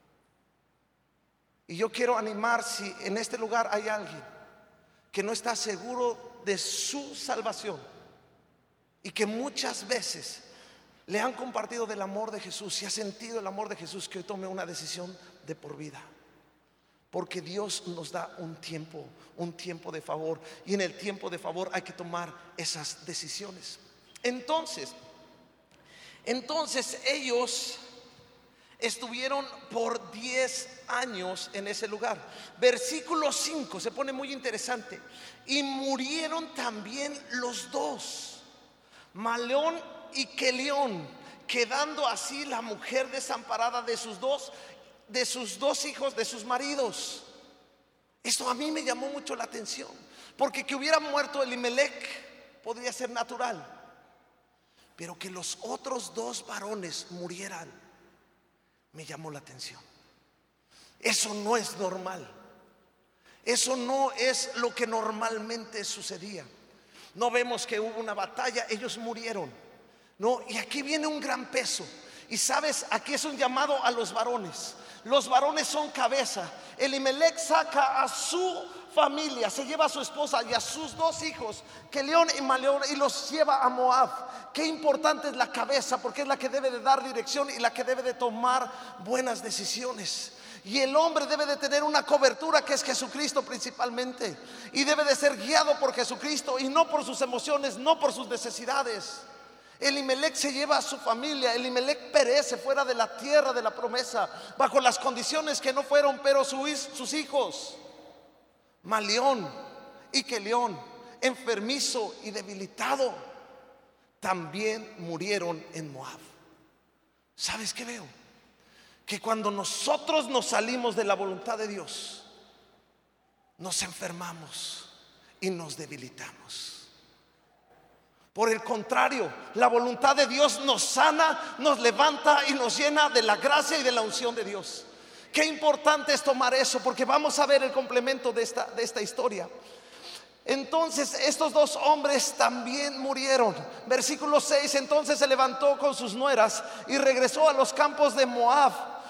Y yo quiero animar, si en este lugar hay alguien que no está seguro de su salvación y que muchas veces le han compartido del amor de Jesús y ha sentido el amor de Jesús, que hoy tome una decisión de por vida. Porque Dios nos da un tiempo de favor, y en el tiempo de favor hay que tomar esas decisiones. Entonces ellos estuvieron por 10 años en ese lugar. Versículo 5 se pone muy interesante: y murieron también los 2, Maleón y Kelión, quedando así la mujer desamparada de sus dos hijos, de sus maridos. Esto a mí me llamó mucho la atención, porque que hubiera muerto Elimelech podría ser natural, pero que los otros 2 varones murieran me llamó la atención. Eso no es normal. Eso no es lo que normalmente sucedía. No vemos que hubo una batalla, ellos murieron. No, y aquí viene un gran peso. Y sabes, aquí es un llamado a los varones. Los varones son cabeza. Elimelech saca a su familia, se lleva a su esposa y a sus 2 hijos, Kelión y Maleón, y los lleva a Moab. Qué importante es la cabeza, porque es la que debe de dar dirección y la que debe de tomar buenas decisiones. Y el hombre debe de tener una cobertura que es Jesucristo principalmente. Y debe de ser guiado por Jesucristo y no por sus emociones, no por sus necesidades. Elimelec se lleva a su familia. Elimelec perece fuera de la tierra de la promesa, bajo las condiciones que no fueron, pero sus hijos, Malión y Quelión, enfermizo y debilitado, también murieron en Moab. ¿Sabes qué veo? Que cuando nosotros nos salimos de la voluntad de Dios, nos enfermamos y nos debilitamos. Por el contrario, la voluntad de Dios nos sana, nos levanta y nos llena de la gracia y de la unción de Dios. Qué importante es tomar eso, porque vamos a ver el complemento de esta historia. Entonces estos dos hombres también murieron. Versículo 6: entonces se levantó con sus nueras y regresó a los campos de Moab,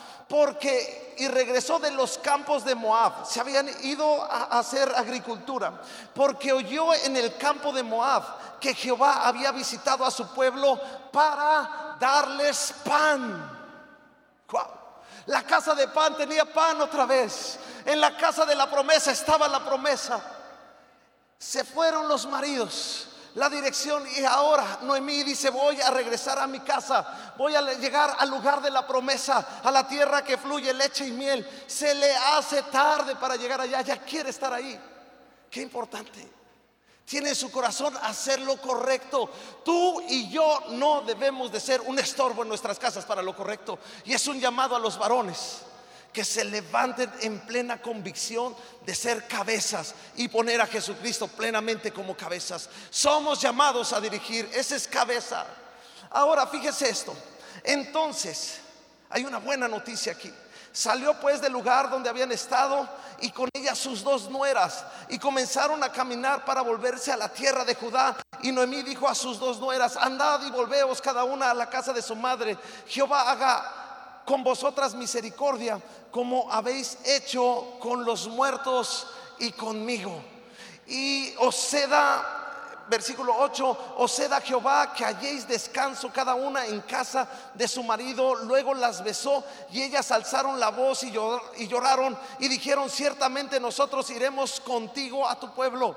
regresó de los campos de Moab. Se habían ido a hacer agricultura, porque oyó en el campo de Moab que Jehová había visitado a su pueblo para darles pan. Wow. La casa de pan tenía pan otra vez. En la casa de la promesa estaba la promesa. Se fueron los maridos, la dirección, y ahora Noemí dice: voy a regresar a mi casa, voy a llegar al lugar de la promesa, a la tierra que fluye leche y miel. Se le hace tarde para llegar allá, ya quiere estar ahí. Qué importante. Tiene en su corazón hacer lo correcto. Tú y yo no debemos de ser un estorbo en nuestras casas para lo correcto. Y es un llamado a los varones que se levanten en plena convicción de ser cabezas y poner a Jesucristo plenamente como cabezas. Somos llamados a dirigir, ese es cabeza. Ahora fíjese esto. Entonces hay una buena noticia aquí. Salió pues del lugar donde habían estado, y con ella sus dos nueras, y comenzaron a caminar para volverse a la tierra de Judá. Y Noemí dijo a sus dos nueras: andad y volveos cada una a la casa de su madre. Jehová haga con vosotras misericordia, como habéis hecho con los muertos y conmigo. Y os da, versículo 8: os da Jehová que halléis descanso cada una en casa de su marido. Luego las besó, y ellas alzaron la voz y lloraron, y dijeron: ciertamente nosotros iremos contigo a tu pueblo.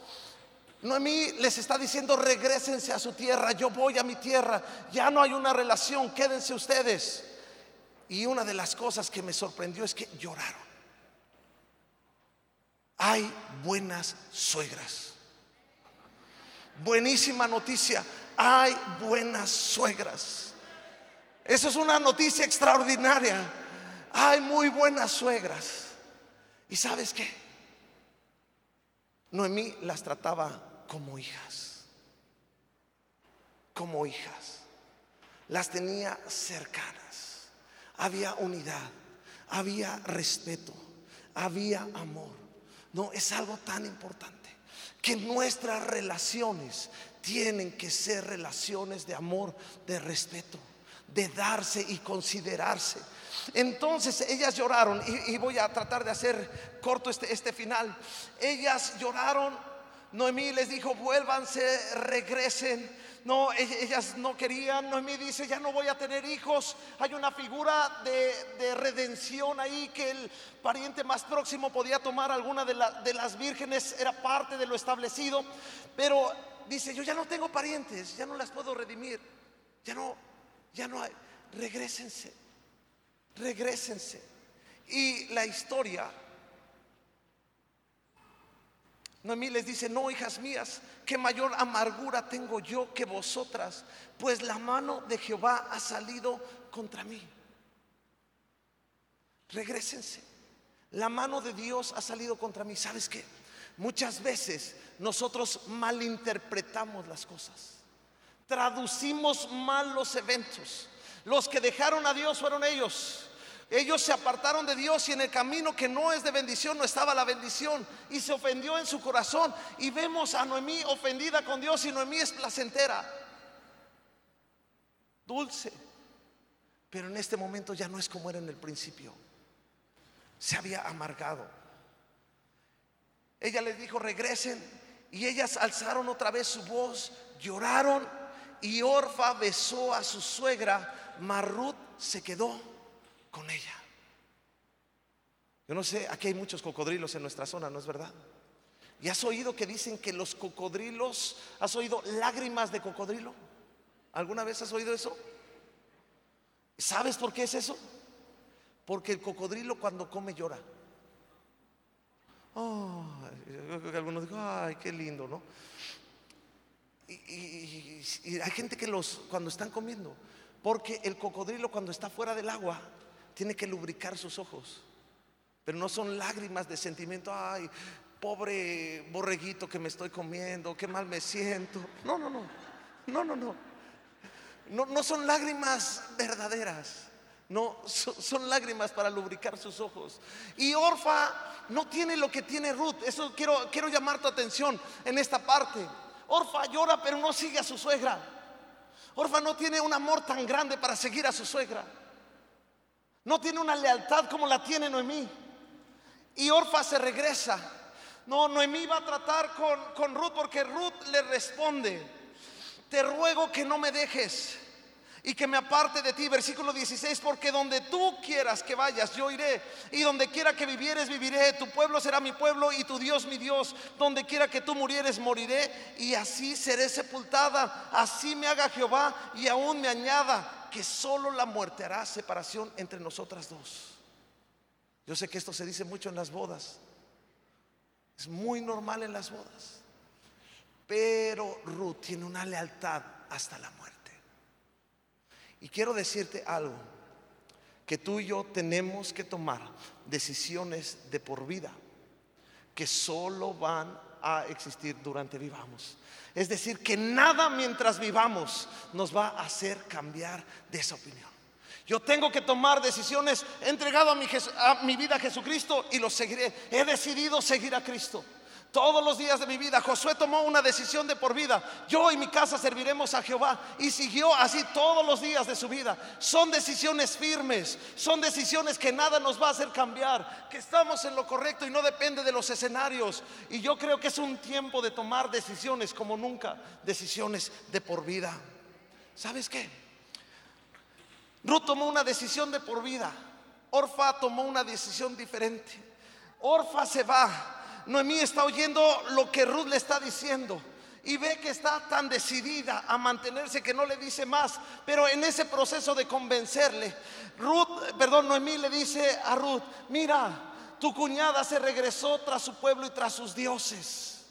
Noemí les está diciendo: regrésense a su tierra, yo voy a mi tierra, ya no hay una relación, quédense ustedes. Y una de las cosas que me sorprendió es que lloraron. Hay buenas suegras. Buenísima noticia, hay buenas suegras. Eso es una noticia extraordinaria. Hay muy buenas suegras. ¿Y sabes qué? Noemí las trataba como hijas. Como hijas. Las tenía cercanas. Había unidad, había respeto, había amor. No, es algo tan importante, que nuestras relaciones tienen que ser relaciones de amor, de respeto, de darse y considerarse. Entonces ellas lloraron, y voy a tratar de hacer corto este final. Ellas lloraron. Noemí les dijo: vuélvanse, regresen. No, ellas no querían. Noemí dice: ya no voy a tener hijos. Hay una figura de redención ahí, que el pariente más próximo podía tomar alguna de las vírgenes, era parte de lo establecido. Pero dice: yo ya no tengo parientes, ya no las puedo redimir, ya no hay. Regrésense. Y la historia, Noemí les dice: no, hijas mías, que mayor amargura tengo yo que vosotras, pues la mano de Jehová ha salido contra mí. Regrésense. La mano de Dios ha salido contra mí. ¿Sabes qué? Muchas veces nosotros malinterpretamos las cosas, traducimos mal los eventos. Los que dejaron a Dios fueron ellos. Ellos se apartaron de Dios, y en el camino que no es de bendición no estaba la bendición, y se ofendió en su corazón. Y vemos a Noemí ofendida con Dios, y Noemí es placentera, dulce, pero en este momento ya no es como era en el principio. Se había amargado. Ella les dijo: regresen, y ellas alzaron otra vez su voz, lloraron, y Orfa besó a su suegra, mas Ruth se quedó con ella. Yo no sé, aquí hay muchos cocodrilos en nuestra zona, ¿no es verdad? ¿Y has oído que dicen que los cocodrilos, has oído lágrimas de cocodrilo? ¿Alguna vez has oído eso? ¿Sabes por qué es eso? Porque el cocodrilo cuando come llora. Oh, algunos dicen, ay, qué lindo, ¿no? Y hay gente que cuando están comiendo, porque el cocodrilo cuando está fuera del agua tiene que lubricar sus ojos, pero no son lágrimas de sentimiento, ay, pobre borreguito que me estoy comiendo, qué mal me siento. No, no, no, no, no, no, no, no son lágrimas verdaderas. No, son lágrimas para lubricar sus ojos. Y Orfa no tiene lo que tiene Ruth. Eso quiero llamar tu atención en esta parte. Orfa llora pero no sigue a su suegra. Orfa no tiene un amor tan grande para seguir a su suegra. No tiene una lealtad como la tiene Noemí. Y Orfa se regresa. No, Noemí va a tratar con Ruth, porque Ruth le responde: te ruego que no me dejes y que me aparte de ti. Versículo 16: porque donde tú quieras que vayas, yo iré, y donde quiera que vivieres, viviré. Tu pueblo será mi pueblo y tu Dios mi Dios. Donde quiera que tú murieres, moriré, y así seré sepultada. Así me haga Jehová, y aún me añada, que solo la muerte hará separación entre nosotras dos. Yo sé que esto se dice mucho en las bodas, es muy normal en las bodas, pero Ruth tiene una lealtad hasta la muerte. Y quiero decirte algo, que tú y yo tenemos que tomar decisiones de por vida que solo van a existir durante vivamos. Es decir, que nada mientras vivamos nos va a hacer cambiar de esa opinión. Yo tengo que tomar decisiones. He entregado a mi vida a Jesucristo y lo seguiré. He decidido seguir a Cristo todos los días de mi vida. Josué tomó una decisión de por vida: yo y mi casa serviremos a Jehová, y siguió así todos los días de su vida. Son decisiones firmes, son decisiones que nada nos va a hacer cambiar, que estamos en lo correcto y no depende de los escenarios. Y yo creo que es un tiempo de tomar decisiones como nunca, decisiones de por vida. ¿Sabes qué? Ruth tomó una decisión de por vida. Orfa tomó una decisión diferente. Orfa se va. Noemí está oyendo lo que Ruth le está diciendo y ve que está tan decidida a mantenerse que no le dice más. Pero en ese proceso de convencerle, Noemí le dice a Ruth: mira, tu cuñada se regresó tras su pueblo y tras sus dioses.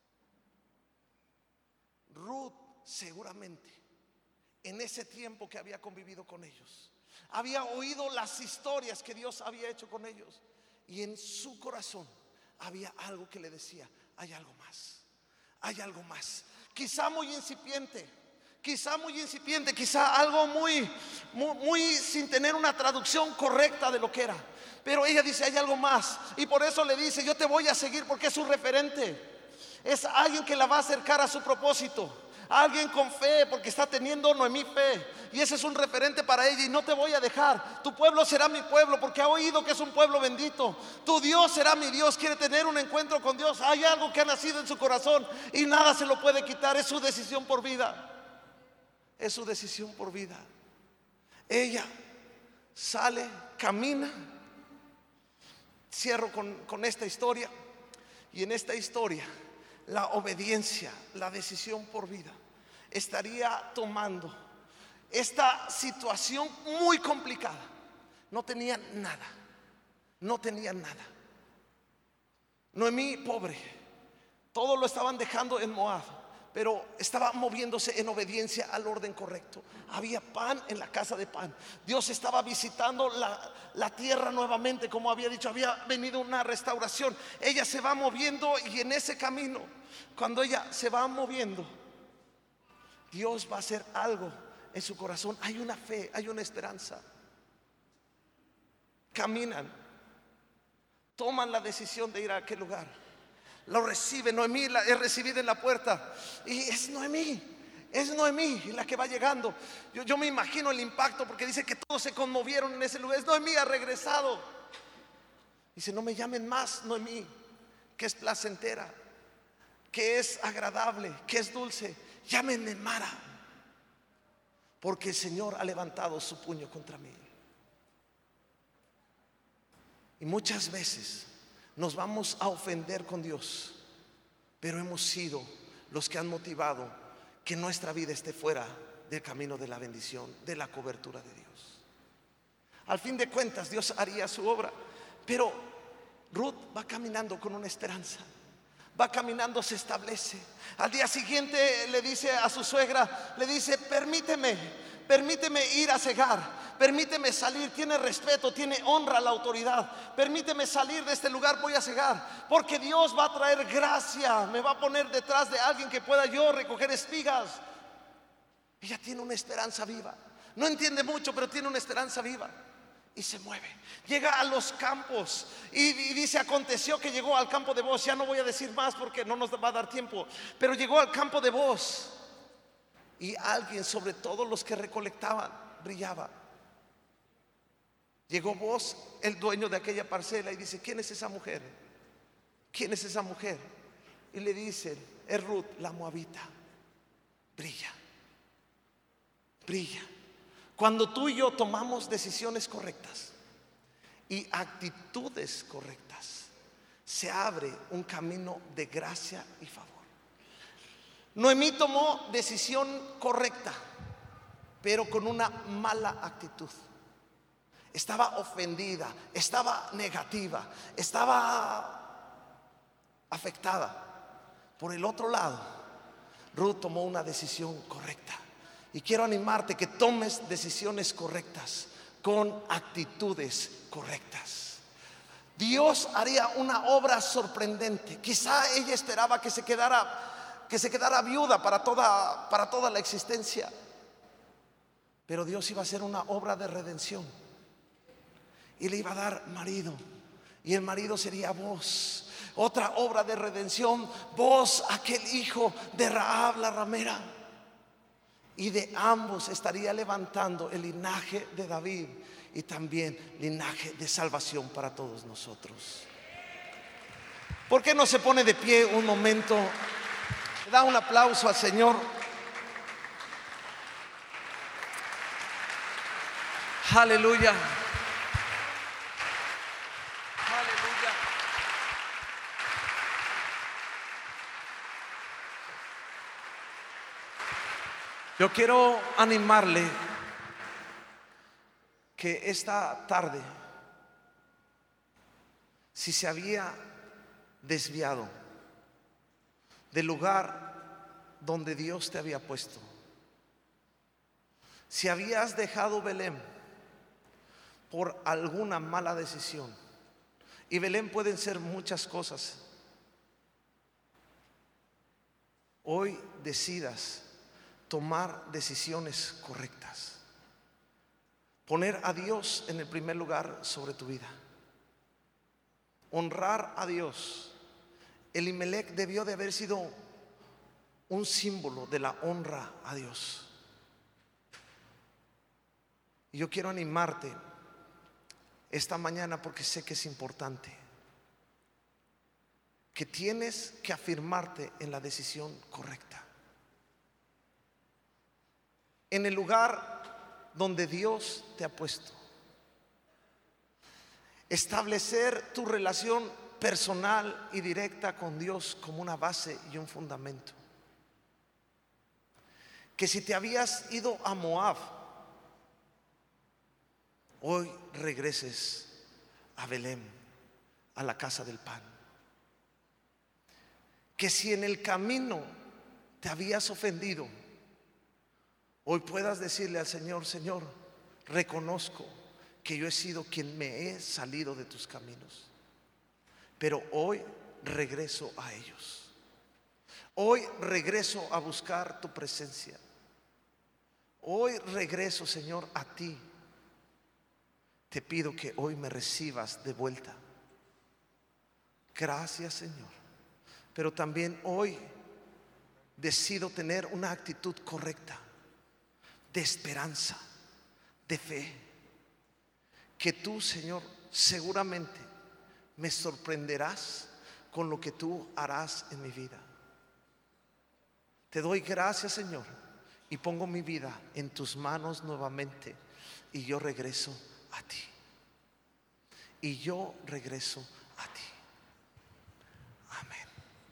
Ruth seguramente en ese tiempo que había convivido con ellos, había oído las historias que Dios había hecho con ellos, y en su corazón había algo que le decía: hay algo más, hay algo más. Quizá muy incipiente, quizá algo muy sin tener una traducción correcta de lo que era. Pero ella dice: hay algo más. Y por eso le dice: yo te voy a seguir, porque es su referente. Es alguien que la va a acercar a su propósito. Alguien con fe, porque está teniendo Noemí fe, y ese es un referente para ella. Y no te voy a dejar. Tu pueblo será mi pueblo, porque ha oído que es un pueblo bendito. Tu Dios será mi Dios. Quiere tener un encuentro con Dios. Hay algo que ha nacido en su corazón y nada se lo puede quitar. Es su decisión por vida. Es su decisión por vida. Ella sale, camina. Cierro con esta historia. Y en esta historia, la obediencia, la decisión por vida, estaría tomando esta situación muy complicada. No tenían nada, no tenían nada. Noemí, pobre, todo lo estaban dejando en Moab, pero estaba moviéndose en obediencia al orden correcto. Había pan en la casa de pan. Dios estaba visitando la tierra nuevamente, como había dicho. Había venido una restauración. Ella se va moviendo, y en ese camino, cuando ella se va moviendo, Dios va a hacer algo en su corazón. Hay una fe, hay una esperanza. Caminan, toman la decisión de ir a aquel lugar. Lo recibe Noemí, es recibida en la puerta, y es Noemí la que va llegando. Yo me imagino el impacto, porque dice que todos se conmovieron en ese lugar. Es Noemí, ha regresado. Dice: no me llamen más Noemí, que es placentera, que es agradable, que es dulce. Llámenme Mara, porque el Señor ha levantado su puño contra mí. Y muchas veces nos vamos a ofender con Dios, pero hemos sido los que han motivado que nuestra vida esté fuera del camino de la bendición, de la cobertura de Dios. Al fin de cuentas, Dios haría su obra, pero Ruth va caminando con una esperanza. Va caminando, se establece. Al día siguiente le dice a su suegra, le dice: permíteme ir a cegar, permíteme salir. Tiene respeto, tiene honra a la autoridad. Permíteme salir de este lugar, voy a cegar, porque Dios va a traer gracia, me va a poner detrás de alguien que pueda yo recoger espigas. Ella tiene una esperanza viva. No entiende mucho, pero tiene una esperanza viva. Y se mueve, llega a los campos y dice: aconteció que llegó al campo de Booz. Ya no voy a decir más porque no nos va a dar tiempo, pero llegó al campo de Booz, y alguien sobre todos los que recolectaban brillaba. Llegó Booz, el dueño de aquella parcela, y dice: ¿quién es esa mujer? ¿Quién es esa mujer? Y le dicen: es Ruth la moabita. Brilla, brilla. Cuando tú y yo tomamos decisiones correctas y actitudes correctas, se abre un camino de gracia y favor. Noemí tomó decisión correcta, pero con una mala actitud. Estaba ofendida, estaba negativa, estaba afectada. Por el otro lado, Ruth tomó una decisión correcta. Y quiero animarte que tomes decisiones correctas, con actitudes correctas. Dios haría una obra sorprendente. Quizá ella esperaba que se quedara viuda para toda la existencia, pero Dios iba a hacer una obra de redención y le iba a dar marido, y el marido sería Booz. Otra obra de redención, Booz, aquel hijo de Rahab la ramera. Y de ambos estaría levantando el linaje de David y también linaje de salvación para todos nosotros. ¿Por qué no se pone de pie un momento? Da un aplauso al Señor. Aleluya. Aleluya. Yo quiero animarle que esta tarde, si se había desviado del lugar donde Dios te había puesto, si habías dejado Belén por alguna mala decisión, y Belén pueden ser muchas cosas, hoy decidas tomar decisiones correctas, poner a Dios en el primer lugar sobre tu vida, honrar a Dios. Elimelec debió de haber sido un símbolo de la honra a Dios. Y yo quiero animarte esta mañana, porque sé que es importante, que tienes que afirmarte en la decisión correcta, en el lugar donde Dios te ha puesto. Establecer tu relación personal y directa con Dios como una base y un fundamento. Que si te habías ido a Moab, hoy regreses a Belén, a la casa del pan. Que si en el camino te habías ofendido, hoy puedas decirle al Señor: Señor, reconozco que yo he sido quien me he salido de tus caminos, pero hoy regreso a ellos. Hoy regreso a buscar tu presencia. Hoy regreso, Señor, a ti. Te pido que hoy me recibas de vuelta. Gracias, Señor. Pero también hoy decido tener una actitud correcta, de esperanza, de fe, que tú, Señor, seguramente me sorprenderás con lo que tú harás en mi vida. Te doy gracias, Señor, y pongo mi vida en tus manos nuevamente, y yo regreso a ti. y yo regreso a ti. Amén.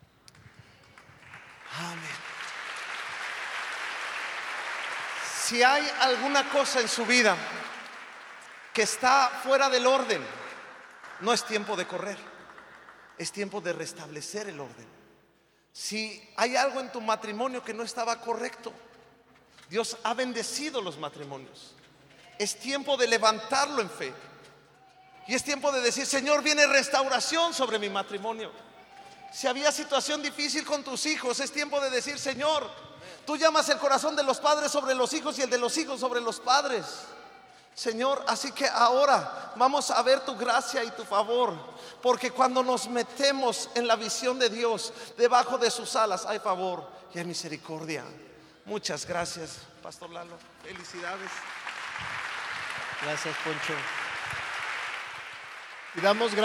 Amén. Si hay alguna cosa en su vida que está fuera del orden, no es tiempo de correr, es tiempo de restablecer el orden. Si hay algo en tu matrimonio que no estaba correcto, Dios ha bendecido los matrimonios. Es tiempo de levantarlo en fe. Y es tiempo de decir: Señor, viene restauración sobre mi matrimonio. Si había situación difícil con tus hijos, es tiempo de decir: Señor, tú llamas el corazón de los padres sobre los hijos y el de los hijos sobre los padres. Señor, así que ahora vamos a ver tu gracia y tu favor, porque cuando nos metemos en la visión de Dios, debajo de sus alas hay favor y hay misericordia. Muchas gracias, Pastor Lalo. Felicidades.
Gracias, Poncho. Y damos gracias.